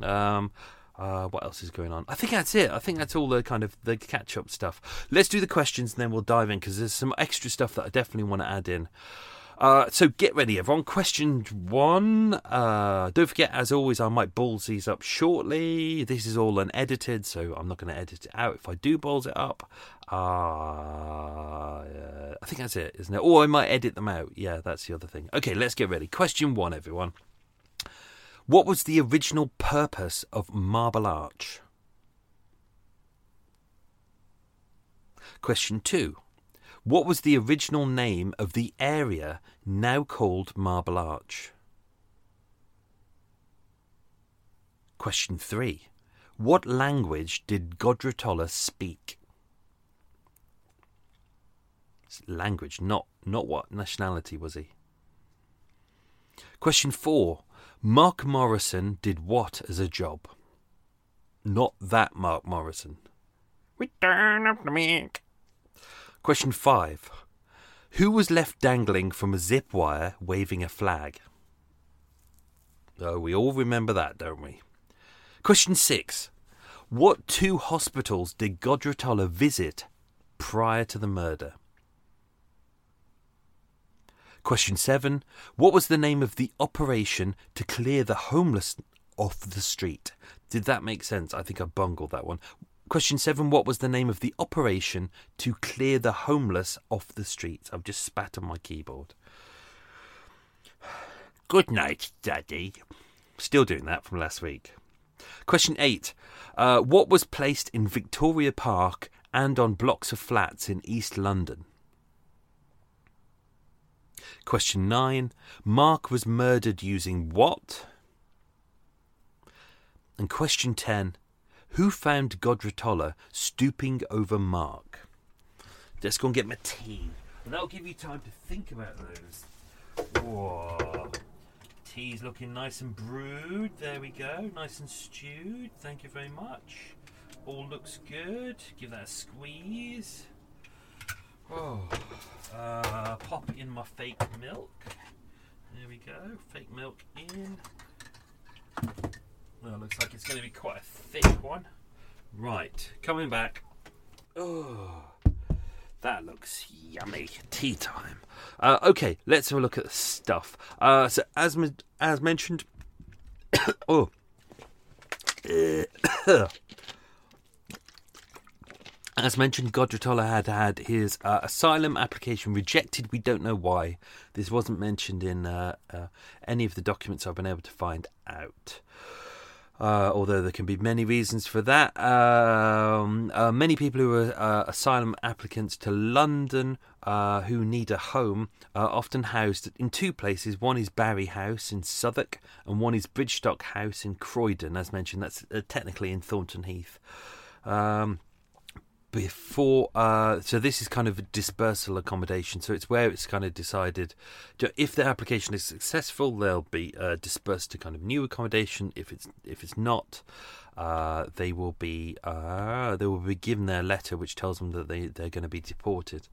What else is going on? I think that's it. I think that's all the kind of the catch-up stuff. Let's do the questions and then we'll dive in, because there's some extra stuff that I definitely want to add in. So get ready, everyone. Question 1. Don't forget, as always, I might balls these up shortly. This is all unedited, so I'm not going to edit it out if I do balls it up. I think that's it, isn't it? Or I might edit them out. Yeah, that's the other thing. Okay, let's get ready. Question 1, everyone. What was the original purpose of Marble Arch? Question 2. What was the original name of the area now called Marble Arch? Question 3. What language did Godretolla speak? It's language, not what nationality was he. Question 4. Mark Morrison did what as a job? Not that Mark Morrison. Return of the Mac. Question 5. Who was left dangling from a zip wire waving a flag? Oh, we all remember that, don't we? Question 6. What 2 hospitals did Godretolla visit prior to the murder? Question 7. What was the name of the operation to clear the homeless off the street? Did that make sense? I think I bungled that one. Question 7. What was the name of the operation to clear the homeless off the streets? I've just spat on my keyboard. Good night, Daddy. Still doing that from last week. Question 8. What was placed in Victoria Park and on blocks of flats in East London? Question 9. Mark was murdered using what? And question 10. Who found Godretolla stooping over Mark? Let's go and get my tea. And that'll give you time to think about those. Whoa. Tea's looking nice and brewed. There we go. Nice and stewed. Thank you very much. All looks good. Give that a squeeze. Oh. Pop in my fake milk. There we go. Fake milk in. Well, looks like it's going to be quite a thick one. Right, coming back. Oh, that looks yummy. Tea time. Okay, let's have a look at the stuff. So, as mentioned... oh. As mentioned, Godretolla had his asylum application rejected. We don't know why. This wasn't mentioned in any of the documents I've been able to find out. Although there can be many reasons for that. Many people who are asylum applicants to London who need a home are often housed in 2 places. One is Barry House in Southwark and one is Bridgestock House in Croydon. As mentioned, that's technically in Thornton Heath. So this is kind of a dispersal accommodation. So it's where it's kind of decided if the application is successful, they'll be dispersed to kind of new accommodation. If it's not, they will be given their letter which tells them that they're going to be deported.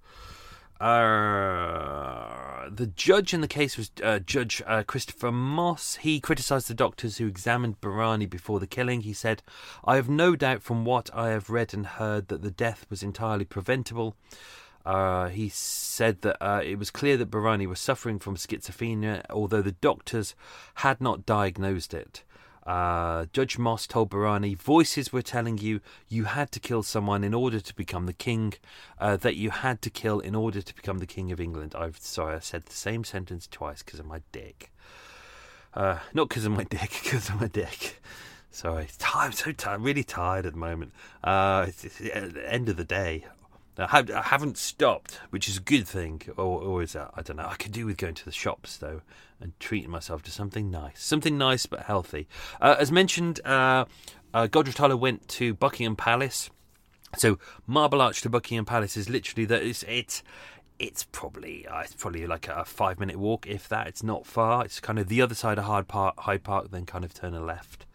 The judge in the case was Judge Christopher Moss. He criticised the doctors who examined Barani before the killing. He said, "I have no doubt from what I have read and heard that the death was entirely preventable." He said that it was clear that Barani was suffering from schizophrenia, although the doctors had not diagnosed it. Judge Moss told Barani, "Voices were telling you had to kill someone in order to become the king, that you had to kill in order to become the king of England." I said the same sentence twice because of my dick. Not because of my dick, because of my dick. Sorry, I'm so tired, really tired at the moment. It's at the end of the day. I haven't stopped, which is a good thing, or is that? I don't know. I could do with going to the shops, though, and treating myself to something nice but healthy. As mentioned, Godretolla went to Buckingham Palace. So Marble Arch to Buckingham Palace is literally that. It's probably like a 5-minute walk, if that. It's not far. It's kind of the other side of Hyde Park, then kind of turn a left.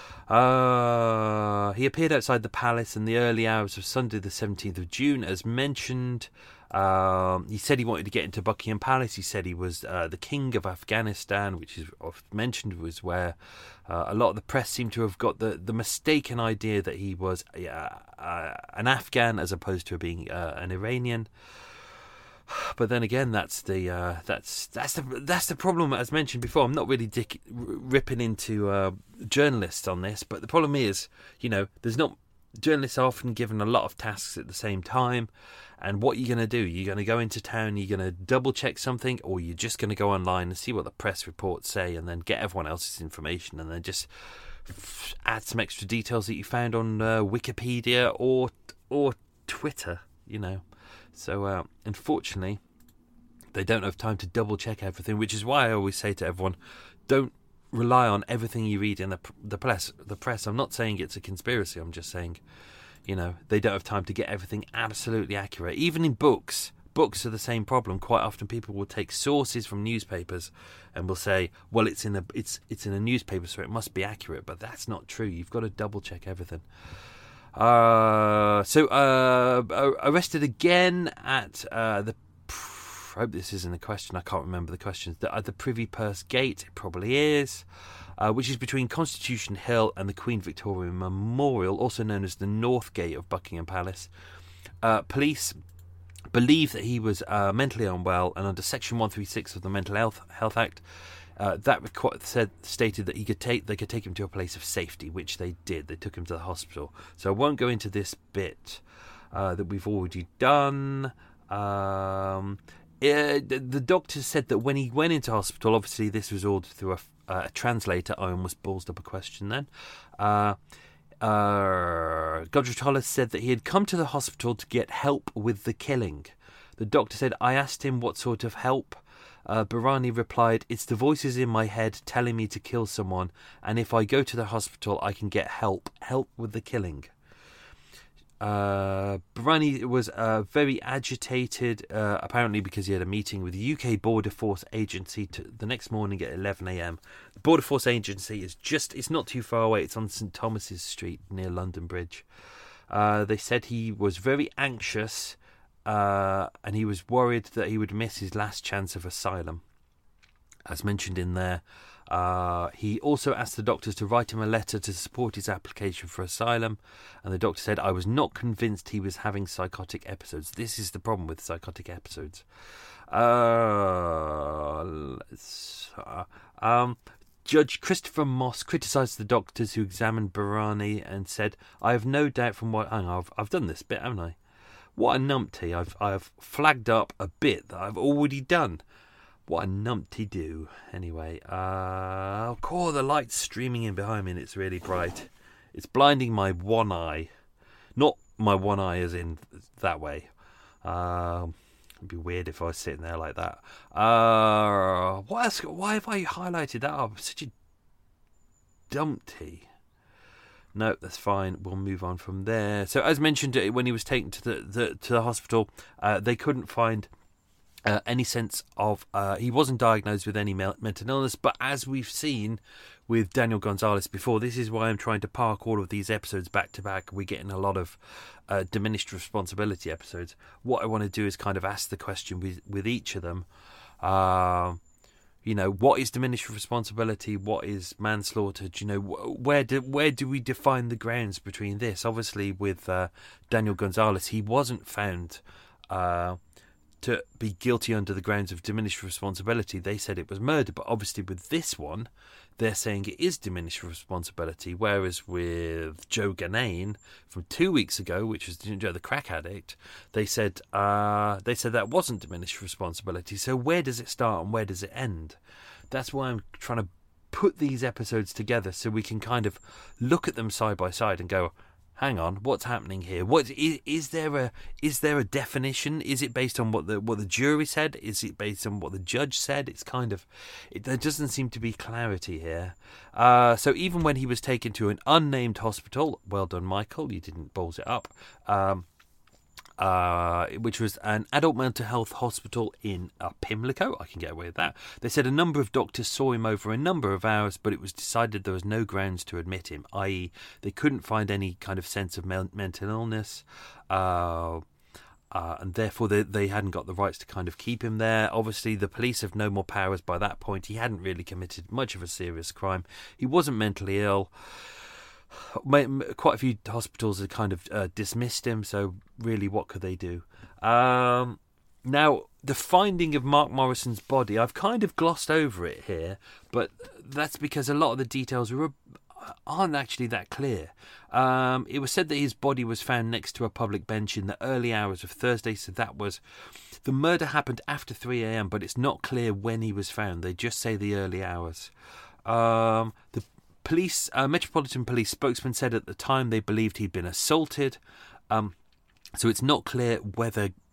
He appeared outside the palace in the early hours of Sunday the 17th of June, as mentioned. He said he wanted to get into Buckingham Palace. He said he was the king of Afghanistan, which is often mentioned, was where a lot of the press seemed to have got the mistaken idea that he was an Afghan as opposed to being an Iranian. But then again, that's the problem. As mentioned before, I'm not really ripping into journalists on this, but the problem is, journalists are often given a lot of tasks at the same time, and what you're going to do, you're going to go into town, you're going to double check something, or you're just going to go online and see what the press reports say, and then get everyone else's information, and then just add some extra details that you found on Wikipedia or Twitter, So, unfortunately, they don't have time to double-check everything, which is why I always say to everyone, don't rely on everything you read in the press. I'm not saying it's a conspiracy. I'm just saying, they don't have time to get everything absolutely accurate. Even in books are the same problem. Quite often, people will take sources from newspapers and will say, "Well, it's in a newspaper, so it must be accurate." But that's not true. You've got to double check everything. Arrested again at the. I hope this isn't a question. I can't remember the questions. At the Privy Purse Gate, it probably is, which is between Constitution Hill and the Queen Victoria Memorial, also known as the North Gate of Buckingham Palace. Police believe that he was mentally unwell, and under Section 136 of the Mental Health Act, stated that they could take him to a place of safety, which they did. They took him to the hospital. So I won't go into this bit that we've already done. The doctor said that when he went into hospital, obviously this was all through a translator. I almost ballsed up a question then. Godrich Hollis said that he had come to the hospital to get help with the killing. The doctor said, "I asked him what sort of help. Barani replied, "It's the voices in my head telling me to kill someone, and if I go to the hospital, I can get help with the killing." Barani was very agitated, apparently because he had a meeting with the UK Border Force Agency the next morning at 11 a.m. The Border Force Agency it's not too far away. It's on St Thomas's Street near London Bridge. They said he was very anxious, and he was worried that he would miss his last chance of asylum. As mentioned in there, he also asked the doctors to write him a letter to support his application for asylum, and the doctor said, "I was not convinced he was having psychotic episodes." This is the problem with psychotic episodes. Judge Christopher Moss criticised the doctors who examined Barani and said, "I have no doubt from what..." Hang on, I've done this bit, haven't I? What a numpty. I've flagged up a bit that I've already done. What a numpty do. Anyway, the light's streaming in behind me and it's really bright. It's blinding my one eye. Not my one eye as in that way. It'd be weird if I was sitting there like that. What else? Why have I highlighted that up? Such a dumpty. No, that's fine. We'll move on from there. So as mentioned, when he was taken to the hospital, they couldn't find any sense of... he wasn't diagnosed with any mental illness, but as we've seen with Daniel Gonzalez before, this is why I'm trying to park all of these episodes back to back. We're getting a lot of diminished responsibility episodes. What I want to do is kind of ask the question with each of them. What is diminished responsibility? What is manslaughter? Where do we define the grounds between this? Obviously, with Daniel Gonzalez, he wasn't found to be guilty under the grounds of diminished responsibility. They said it was murder, but obviously with this one, they're saying it is diminished responsibility. Whereas with Joe Ganane from 2 weeks ago, which was the crack addict, they said that wasn't diminished responsibility. So where does it start and where does it end? That's why I'm trying to put these episodes together so we can kind of look at them side by side and go, hang on, what's happening here? Is there a definition? Is it based on what the jury said? Is it based on what the judge said? There doesn't seem to be clarity here. So even when he was taken to an unnamed hospital, well done, Michael, you didn't balls it up. Which was an adult mental health hospital in Pimlico. I can get away with that. They said a number of doctors saw him over a number of hours, but it was decided there was no grounds to admit him, i.e. they couldn't find any kind of sense of mental illness, and therefore they hadn't got the rights to kind of keep him there. Obviously, the police have no more powers by that point. He hadn't really committed much of a serious crime. He wasn't mentally ill. Quite a few hospitals had kind of dismissed him, so really what could they do? Now, the finding of Mark Morrison's body, I've kind of glossed over it here, but that's because a lot of the details aren't actually that clear. It was said that his body was found next to a public bench in the early hours of Thursday, so the murder happened after 3 a.m, but it's not clear when he was found. They just say the early hours. The police, Metropolitan Police spokesman said at the time they believed he'd been assaulted. So it's not clear whether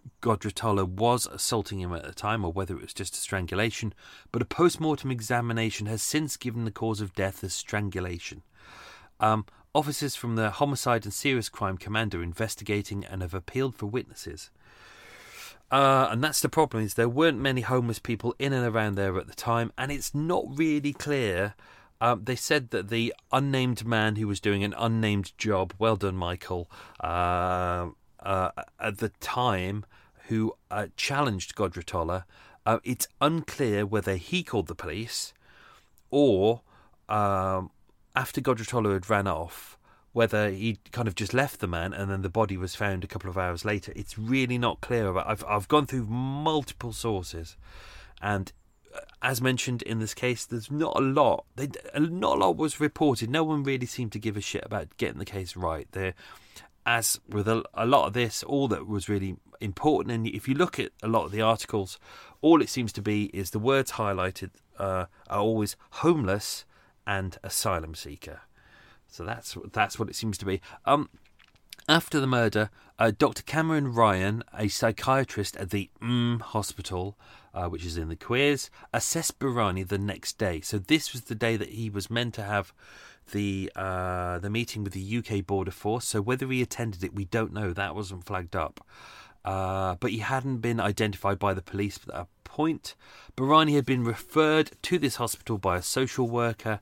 Godretola was assaulting him at the time or whether it was just a strangulation, but a post-mortem examination has since given the cause of death as strangulation. Officers from the Homicide and Serious Crime Command are investigating and have appealed for witnesses. And that's the problem, is there weren't many homeless people in and around there at the time, and it's not really clear. They said that the unnamed man who was doing an unnamed job, well done Michael, at the time, who challenged Godretola, it's unclear whether he called the police or after Godretola had ran off, whether he kind of just left the man and then the body was found a couple of hours later. It's really not clear about. I've gone through multiple sources, and as mentioned in this case, there's not a lot. Not a lot was reported. No one really seemed to give a shit about getting the case right. As with a lot of this, all that was really important, and if you look at a lot of the articles, all it seems to be is the words highlighted are always homeless and asylum seeker. So that's what it seems to be. After the murder, Dr. Cameron Ryan, a psychiatrist at the hospital, which is in the Queers, assessed Bourani the next day. So this was the day that he was meant to have the meeting with the UK Border Force. So whether he attended it, we don't know. That wasn't flagged up. But he hadn't been identified by the police at that point. Bourani had been referred to this hospital by a social worker.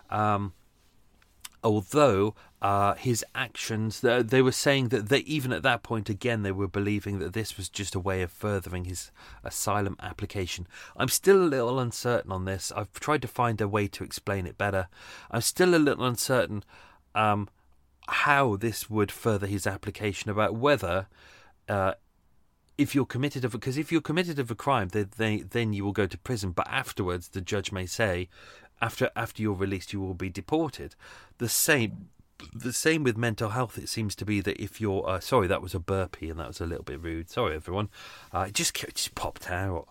Although his actions, they were saying that even at that point, again, they were believing that this was just a way of furthering his asylum application. I'm still a little uncertain on this. I've tried to find a way to explain it better. I'm still a little uncertain how this would further his application, about whether if you're committed of a crime, then you will go to prison. But afterwards, the judge may say, after you're released, you will be deported. The same with mental health. It seems to be that if you're sorry, that was a burpee and that was a little bit rude. Sorry, everyone. It just popped out.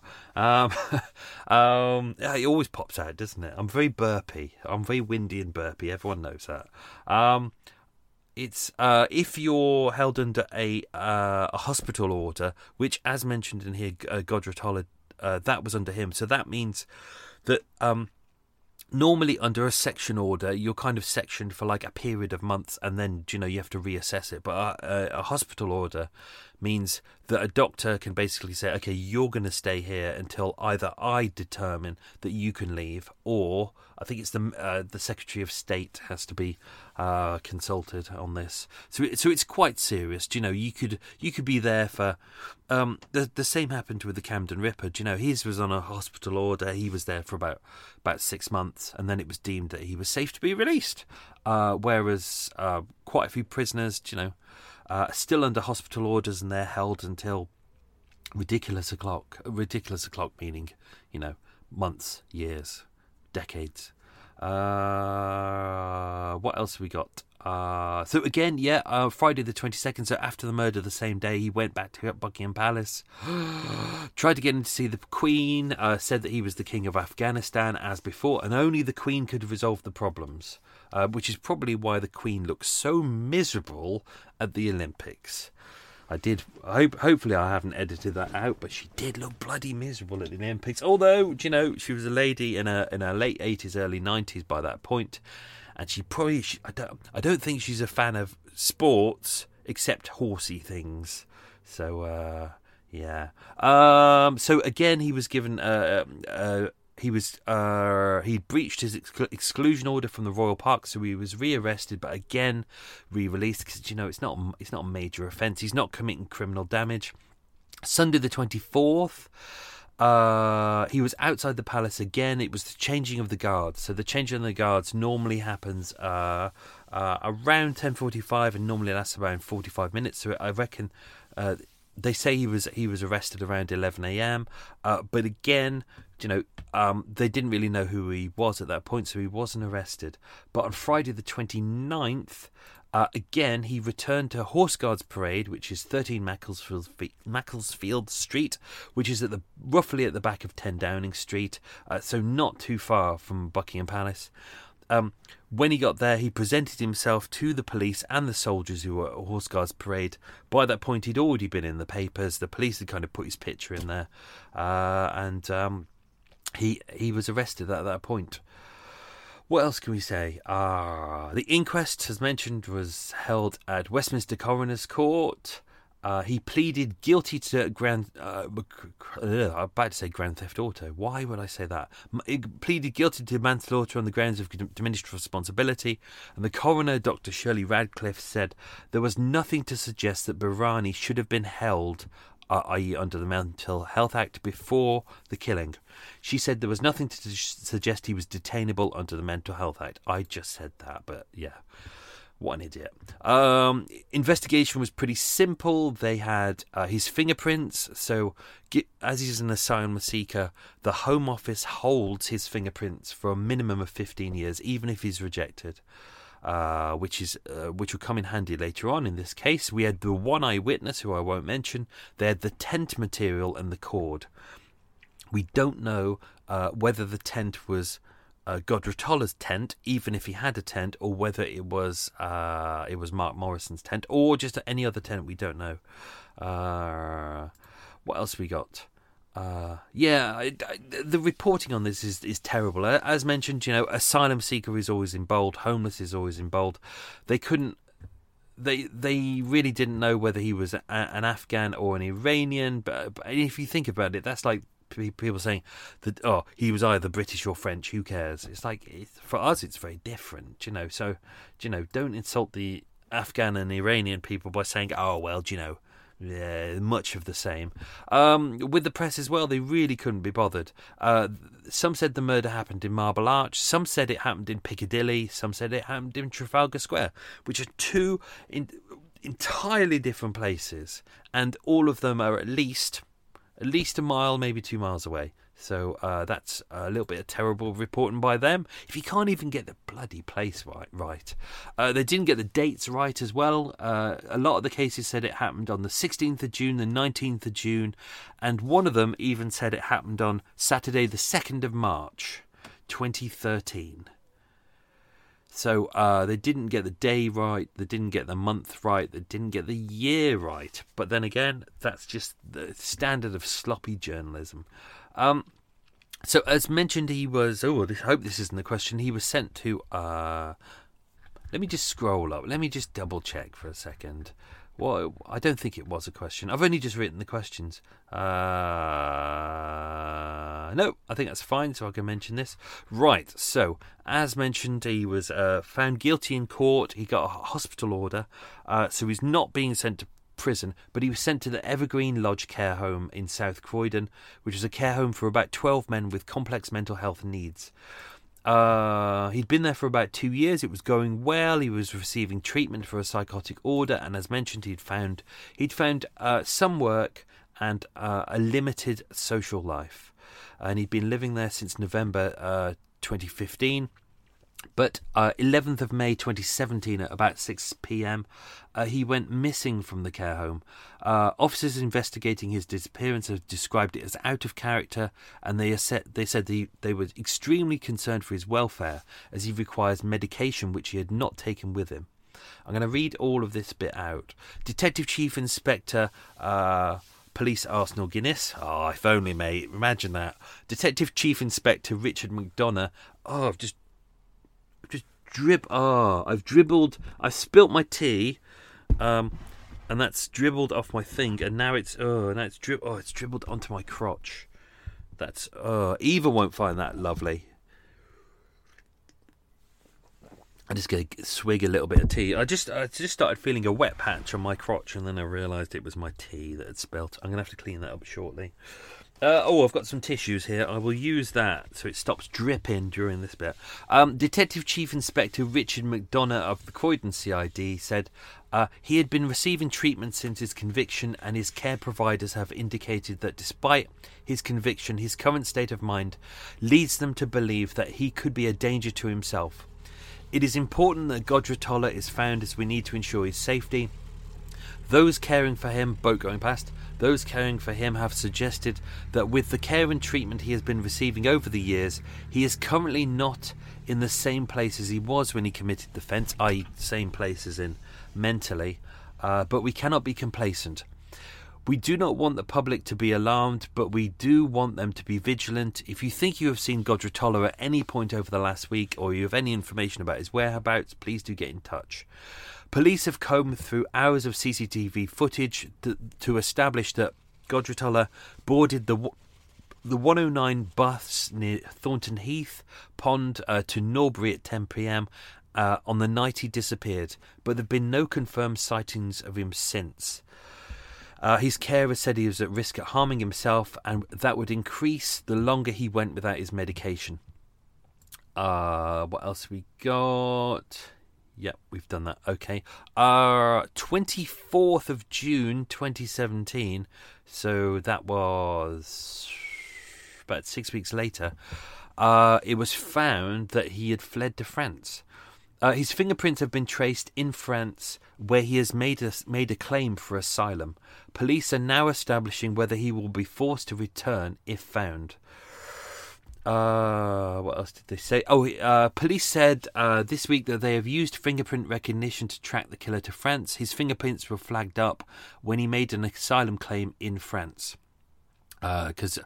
It always pops out, doesn't it? I'm very burpy. I'm very windy and burpy. Everyone knows that. It's if you're held under a hospital order, which, as mentioned in here, Godretola, that was under him. So that means that normally under a section order, you're kind of sectioned for like a period of months, and then you have to reassess it. But a hospital order means that a doctor can basically say, okay, you're going to stay here until either I determine that you can leave, or I think it's the Secretary of State has to be consulted on this. So it's quite serious. You could be there for the same happened with the Camden Ripper. His was on a hospital order. He was there for about 6 months, and then it was deemed that he was safe to be released. Whereas quite a few prisoners, are still under hospital orders, and they're held until ridiculous o'clock. Ridiculous o'clock meaning, months, years, decades. What else have we got? So again, Friday the 22nd, so after the murder the same day, he went back to Buckingham Palace, tried to get in to see the Queen, said that he was the King of Afghanistan as before, and only the Queen could resolve the problems, which is probably why the Queen looks so miserable at the Olympics. Hopefully I haven't edited that out, but she did look bloody miserable at the Olympics. Although, she was a lady in her late 80s, early 90s by that point, and I don't think she's a fan of sports except horsey things. So yeah. So again, he was given he breached his exclusion order from the Royal Park, so he was rearrested, but again re-released because it's not a major offence. He's not committing criminal damage. Sunday the 24th, he was outside the palace again. It was the changing of the guards. So the changing of the guards normally happens around 10:45 and normally lasts around 45 minutes. So I reckon they say he was arrested around 11 a.m. But again, they didn't really know who he was at that point, so he wasn't arrested. But on Friday the 29th, again, he returned to Horse Guards Parade, which is 13 Macclesfield Street, which is roughly at the back of 10 Downing Street, so not too far from Buckingham Palace. When he got there, he presented himself to the police and the soldiers who were at Horse Guards Parade. By that point, he'd already been in the papers. The police had kind of put his picture in there, and he was arrested at that point. What else can we say? The inquest, as mentioned, was held at Westminster Coroner's Court. He pleaded guilty to Grand Theft Auto. Why would I say that? He pleaded guilty to manslaughter on the grounds of diminished responsibility. And the coroner, Dr. Shirley Radcliffe, said there was nothing to suggest that Bharani should have been held, i.e. under the Mental Health Act, before the killing. She said there was nothing to suggest he was detainable under the Mental Health Act. I just said that, but yeah. What an idiot. Investigation was pretty simple. They had his fingerprints. So, as he's an asylum seeker, the Home Office holds his fingerprints for a minimum of 15 years, even if he's rejected, which will come in handy later on in this case. We had the one eyewitness, who I won't mention. They had the tent material and the cord. We don't know whether the tent was Godratolla's tent, even if he had a tent, or whether it was Mark Morrison's tent, or just any other tent. We don't know. What else we got? The reporting on this is terrible. As mentioned, asylum seeker is always in bold, homeless is always in bold. They really didn't know whether he was an Afghan or an Iranian. But if you think about it, that's like people saying that he was either British or French. Who cares? It's like, for us it's very different, so don't insult the Afghan and Iranian people by saying much of the same. With the press as well, they really couldn't be bothered. Some said the murder happened in Marble Arch, some said it happened in Piccadilly, some said it happened in Trafalgar Square, which are two entirely different places, and all of them are at least a mile, maybe 2 miles away. So that's a little bit of terrible reporting by them. If you can't even get the bloody place right. They didn't get the dates right as well. A lot of the cases said it happened on the 16th of June, the 19th of June, and one of them even said it happened on Saturday the 2nd of March, 2013. So they didn't get the day right, they didn't get the month right, they didn't get the year right. But then again, that's just the standard of sloppy journalism. So as mentioned, he was... I hope this isn't the question. He was sent to... let me just scroll up. Let me just double check for a second. Well, I don't think it was a question. I've only just written the questions. No, I think that's fine, so I can mention this. Right, so, as mentioned, he was found guilty in court. He got a hospital order, so he's not being sent to prison, but he was sent to the Evergreen Lodge care home in South Croydon, which is a care home for about 12 men with complex mental health needs. He'd been there for about 2 years. It was going well. He was receiving treatment for a psychotic order, and as mentioned, he'd found some work and a limited social life, and he'd been living there since November 2015. But 11th of May 2017 at about 6 p.m, he went missing from the care home. Officers investigating his disappearance have described it as out of character, and they said they were extremely concerned for his welfare, as he requires medication which he had not taken with him. I'm going to read all of this bit out. Detective Chief Inspector... Police Arsenal Guinness. Oh, if only, mate. Imagine that. Detective Chief Inspector Richard McDonough. Oh, I've spilt my tea, and that's dribbled off my thing, and now it's dribbled onto my crotch. That's Eva won't find that lovely. I'm just going to swig a little bit of tea. I just started feeling a wet patch on my crotch, and then I realised it was my tea that had spilt. I'm going to have to clean that up shortly. I've got some tissues here. I will use that so it stops dripping during this bit. Detective Chief Inspector Richard McDonough of the Croydon CID said he had been receiving treatment since his conviction, and his care providers have indicated that despite his conviction, his current state of mind leads them to believe that he could be a danger to himself. It is important that Godratolla is found, as we need to ensure his safety. Those caring for him, boat going past, those caring for him have suggested that with the care and treatment he has been receiving over the years, he is currently not in the same place as he was when he committed the offence, i.e. same place as in mentally, but we cannot be complacent. We do not want the public to be alarmed, but we do want them to be vigilant. If you think you have seen Godretola at any point over the last week, or you have any information about his whereabouts, please do get in touch. Police have combed through hours of CCTV footage to establish that Godretola boarded the 109 bus near Thornton Heath Pond to Norbury at 10 p.m. On the night he disappeared, but there have been no confirmed sightings of him since. His carer said he was at risk of harming himself, and that would increase the longer he went without his medication. What else we got? Yep, we've done that. Okay. 24th of June 2017, so that was about 6 weeks later, it was found that he had fled to France. His fingerprints have been traced in France, where he has made a claim for asylum. Police are now establishing whether he will be forced to return if found. What else did they say? Police said this week that they have used fingerprint recognition to track the killer to France. His fingerprints were flagged up when he made an asylum claim in France. Back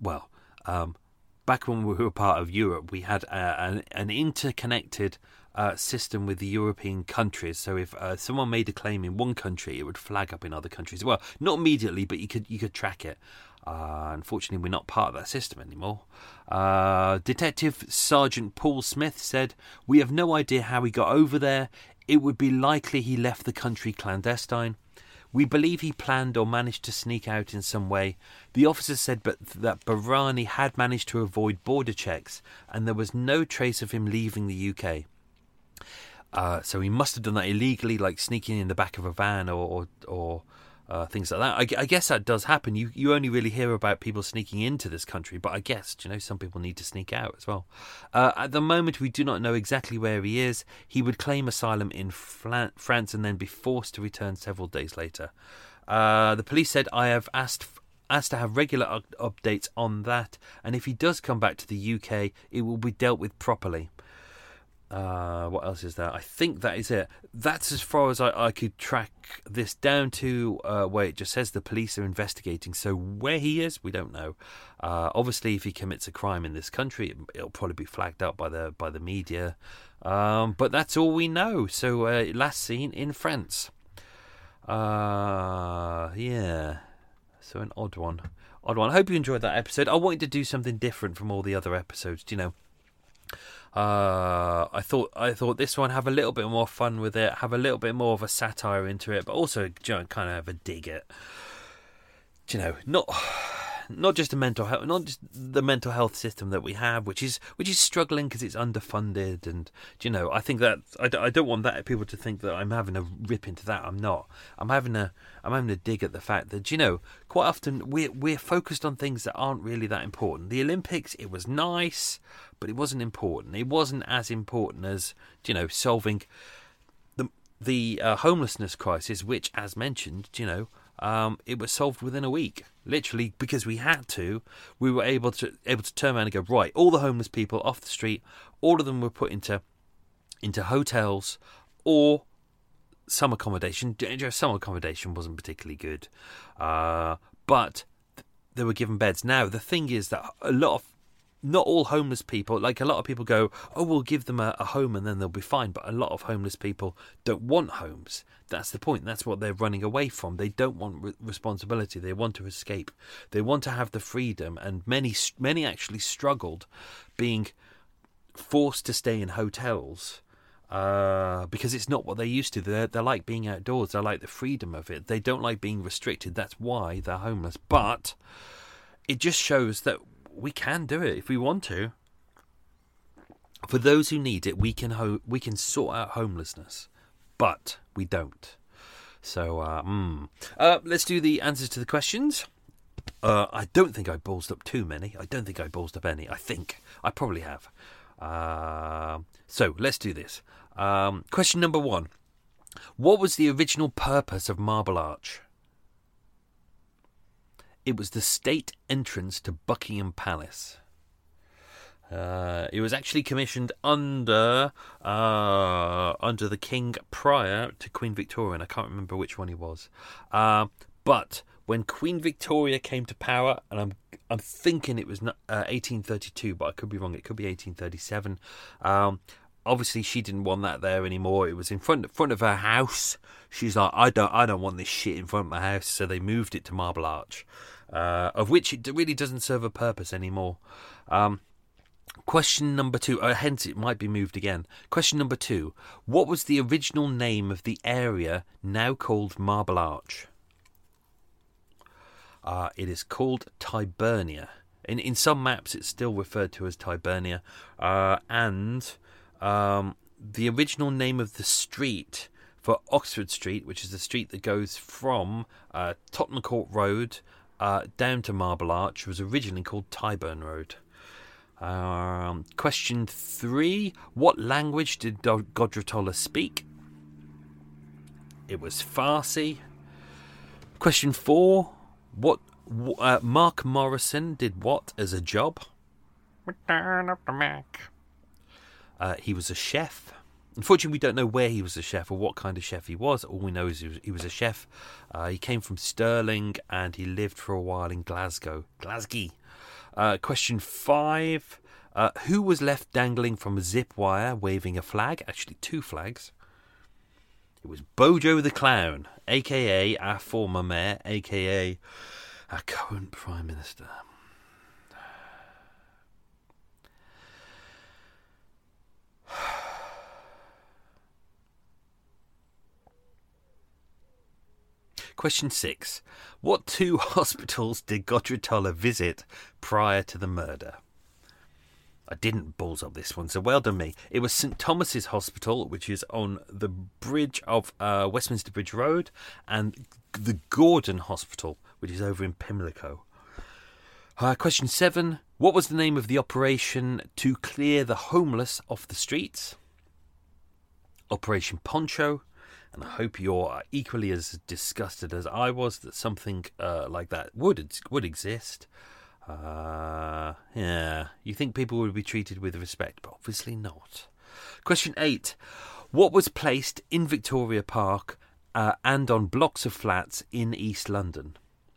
when we were part of Europe, we had an interconnected system with the European countries. So if someone made a claim in one country, it would flag up in other countries. Well, not immediately, but you could track it. Unfortunately, we're not part of that system anymore. Detective Sergeant Paul Smith said, "We have no idea how he got over there. It would be likely he left the country clandestine. We believe he planned or managed to sneak out in some way." The officer said that Barani had managed to avoid border checks, and there was no trace of him leaving the UK. So he must have done that illegally, like sneaking in the back of a van or things like that. I guess that does happen. You only really hear about people sneaking into this country, but I guess, some people need to sneak out as well. At the moment, we do not know exactly where he is. He would claim asylum in France and then be forced to return several days later. The police said, "I have asked to have regular updates on that, and if he does come back to the UK, it will be dealt with properly." What else is there? I think that is it. That's as far as I could track this down to, where it just says the police are investigating. So where he is, we don't know. Obviously, if he commits a crime in this country, it'll probably be flagged up by the media. But that's all we know. So last seen in France. Yeah. So an odd one. I hope you enjoyed that episode. I wanted to do something different from all the other episodes, I thought this one have a little bit more fun with it, have a little bit more of a satire into it, but also kind of have a dig at, not just the mental health system that we have, which is struggling because it's underfunded, and I think that I don't want that people to think that I'm having a rip into that. I'm not. I'm having a dig at the fact that quite often we're focused on things that aren't really that important. The Olympics, it was nice, but it wasn't important. It wasn't as important as solving the homelessness crisis, which, as mentioned, it was solved within a week, literally, because we were able to turn around and go, right, all the homeless people off the street, all of them were put into hotels or some accommodation. Some accommodation wasn't particularly good, but they were given beds. Now, the thing is that not all homeless people, like a lot of people go, oh, we'll give them a home and then they'll be fine. But a lot of homeless people don't want homes. That's the point. That's what they're running away from. They don't want responsibility. They want to escape. They want to have the freedom. And many actually struggled being forced to stay in hotels because it's not what they're used to. They're like being outdoors. They like the freedom of it. They don't like being restricted. That's why they're homeless. But it just shows that we can do it if we want to. For those who need it, we can sort out homelessness, but we don't. So let's do the answers to the questions. I don't think I ballsed up too many. I don't think I ballsed up any. I think I probably have. So let's do this. Question number 1. What was the original purpose of Marble Arch? It was the state entrance to Buckingham Palace. It was actually commissioned under the king prior to Queen Victoria, and I can't remember which one he was. But when Queen Victoria came to power, and I'm thinking it was 1832, but I could be wrong. It could be 1837. Obviously, she didn't want that there anymore. It was in front of her house. She's like, I don't want this shit in front of my house. So they moved it to Marble Arch, of which it really doesn't serve a purpose anymore. Question number 2, hence it might be moved again. Question number 2, what was the original name of the area now called Marble Arch? It is called Tyburnia. In some maps it's still referred to as Tyburnia. And the original name of the street for Oxford Street, which is the street that goes from Tottenham Court Road down to Marble Arch, was originally called Tyburn Road. Question 3. What language did Godretola speak? It was Farsi. Question 4. What Mark Morrison did what as a job? Return of the Mac. He was a chef. Unfortunately, we don't know where he was a chef or what kind of chef he was. All we know is he was a chef. He came from Stirling and he lived for a while in Glasgow. Question 5. Who was left dangling from a zip wire waving a flag? Actually, 2 flags. It was Bojo the Clown, a.k.a. our former mayor, a.k.a. our current Prime Minister. Question 6. What 2 hospitals did Godretola visit prior to the murder? I didn't balls up this one, so well done me. It was St Thomas's Hospital, which is on the bridge of Westminster Bridge Road, and the Gordon Hospital, which is over in Pimlico. Question 7. What was the name of the operation to clear the homeless off the streets? Operation Poncho. And I hope you're equally as disgusted as I was that something like that would exist. Yeah, you think people would be treated with respect, but obviously not. Question 8. What was placed in Victoria Park and on blocks of flats in East London?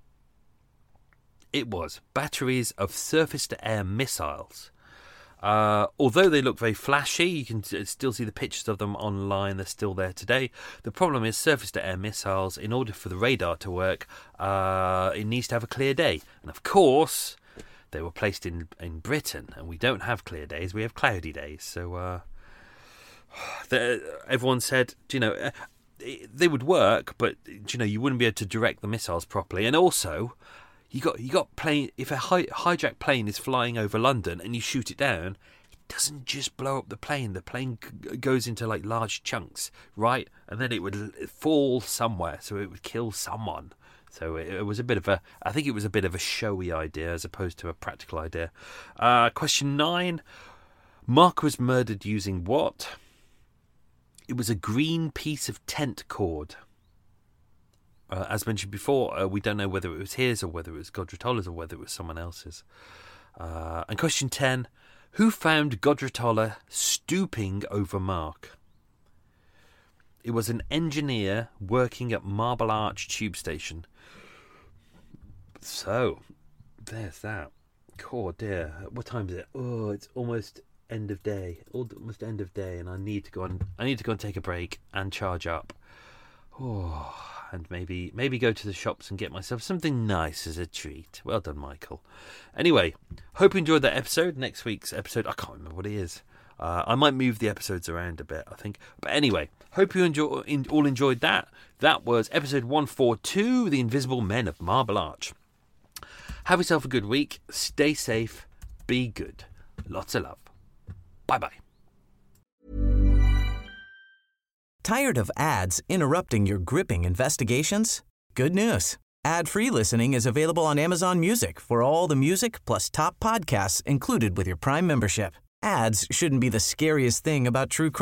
It was batteries of surface-to-air missiles. Although they look very flashy, you can still see the pictures of them online. They're still there today. The problem is surface-to-air missiles, in order for the radar to work, it needs to have a clear day. And of course, they were placed in Britain, and we don't have clear days. We have cloudy days. So everyone said, they would work, but, you wouldn't be able to direct the missiles properly. And also, You got plane. If a hijacked plane is flying over London and you shoot it down, it doesn't just blow up the plane. The plane goes into like large chunks, right? And then it would fall somewhere, so it would kill someone. So it was a bit of a. I think it was a bit of a showy idea as opposed to a practical idea. Question 9. Mark was murdered using what? It was a green piece of tent cord. As mentioned before, we don't know whether it was his or whether it was Godretola's or whether it was someone else's. And question 10. Who found Godretola stooping over Mark? It was an engineer working at Marble Arch Tube Station. So, there's that. Oh dear. What time is it? Oh, it's almost end of day. Almost end of day, and I need to go and take a break and charge up. Oh, and maybe go to the shops and get myself something nice as a treat. Well done, Michael. Anyway, hope you enjoyed that episode. Next week's episode, I can't remember what it is. I might move the episodes around a bit, I think. But anyway, hope you all enjoyed that. That was episode 142, The Invisible Men of Marble Arch. Have yourself a good week. Stay safe. Be good. Lots of love. Bye-bye. Tired of ads interrupting your gripping investigations? Good news. Ad-free listening is available on Amazon Music for all the music plus top podcasts included with your Prime membership. Ads shouldn't be the scariest thing about true crime.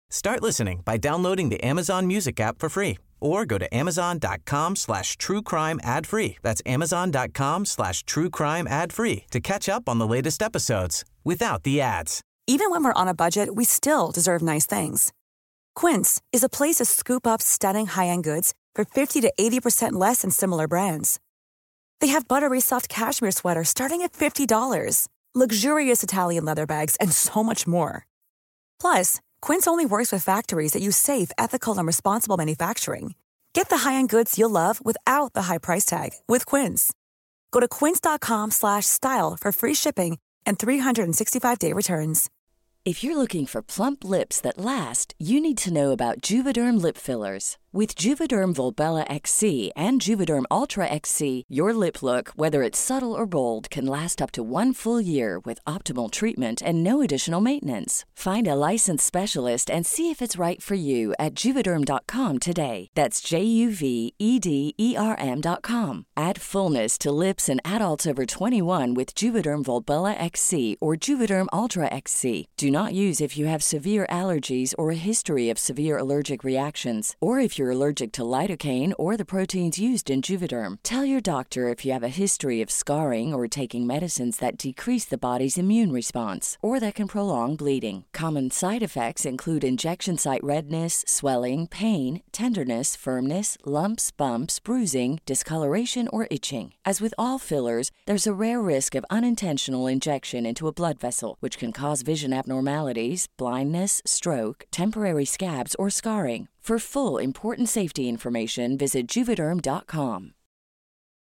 Start listening by downloading the Amazon Music app for free or go to amazon.com/truecrime ad free. That's amazon.com/truecrime ad free to catch up on the latest episodes without the ads. Even when we're on a budget, we still deserve nice things. Quince is a place to scoop up stunning high-end goods for 50 to 80% less than similar brands. They have buttery soft cashmere sweaters starting at $50, luxurious Italian leather bags, and so much more. Plus, Quince only works with factories that use safe, ethical, and responsible manufacturing. Get the high-end goods you'll love without the high price tag with Quince. Go to quince.com/style for free shipping and 365-day returns. If you're looking for plump lips that last, you need to know about Juvederm lip fillers. With Juvederm Volbella XC and Juvederm Ultra XC, your lip look, whether it's subtle or bold, can last up to 1 full year with optimal treatment and no additional maintenance. Find a licensed specialist and see if it's right for you at Juvederm.com today. That's JUVEDERM.com. Add fullness to lips in adults over 21 with Juvederm Volbella XC or Juvederm Ultra XC. Do not use if you have severe allergies or a history of severe allergic reactions, or if you're allergic to lidocaine or the proteins used in Juvederm. Tell your doctor if you have a history of scarring or taking medicines that decrease the body's immune response or that can prolong bleeding. Common side effects include injection site redness, swelling, pain, tenderness, firmness, lumps, bumps, bruising, discoloration, or itching. As with all fillers, there's a rare risk of unintentional injection into a blood vessel, which can cause vision abnormalities, blindness, stroke, temporary scabs, or scarring. For full, important safety information, visit Juvederm.com.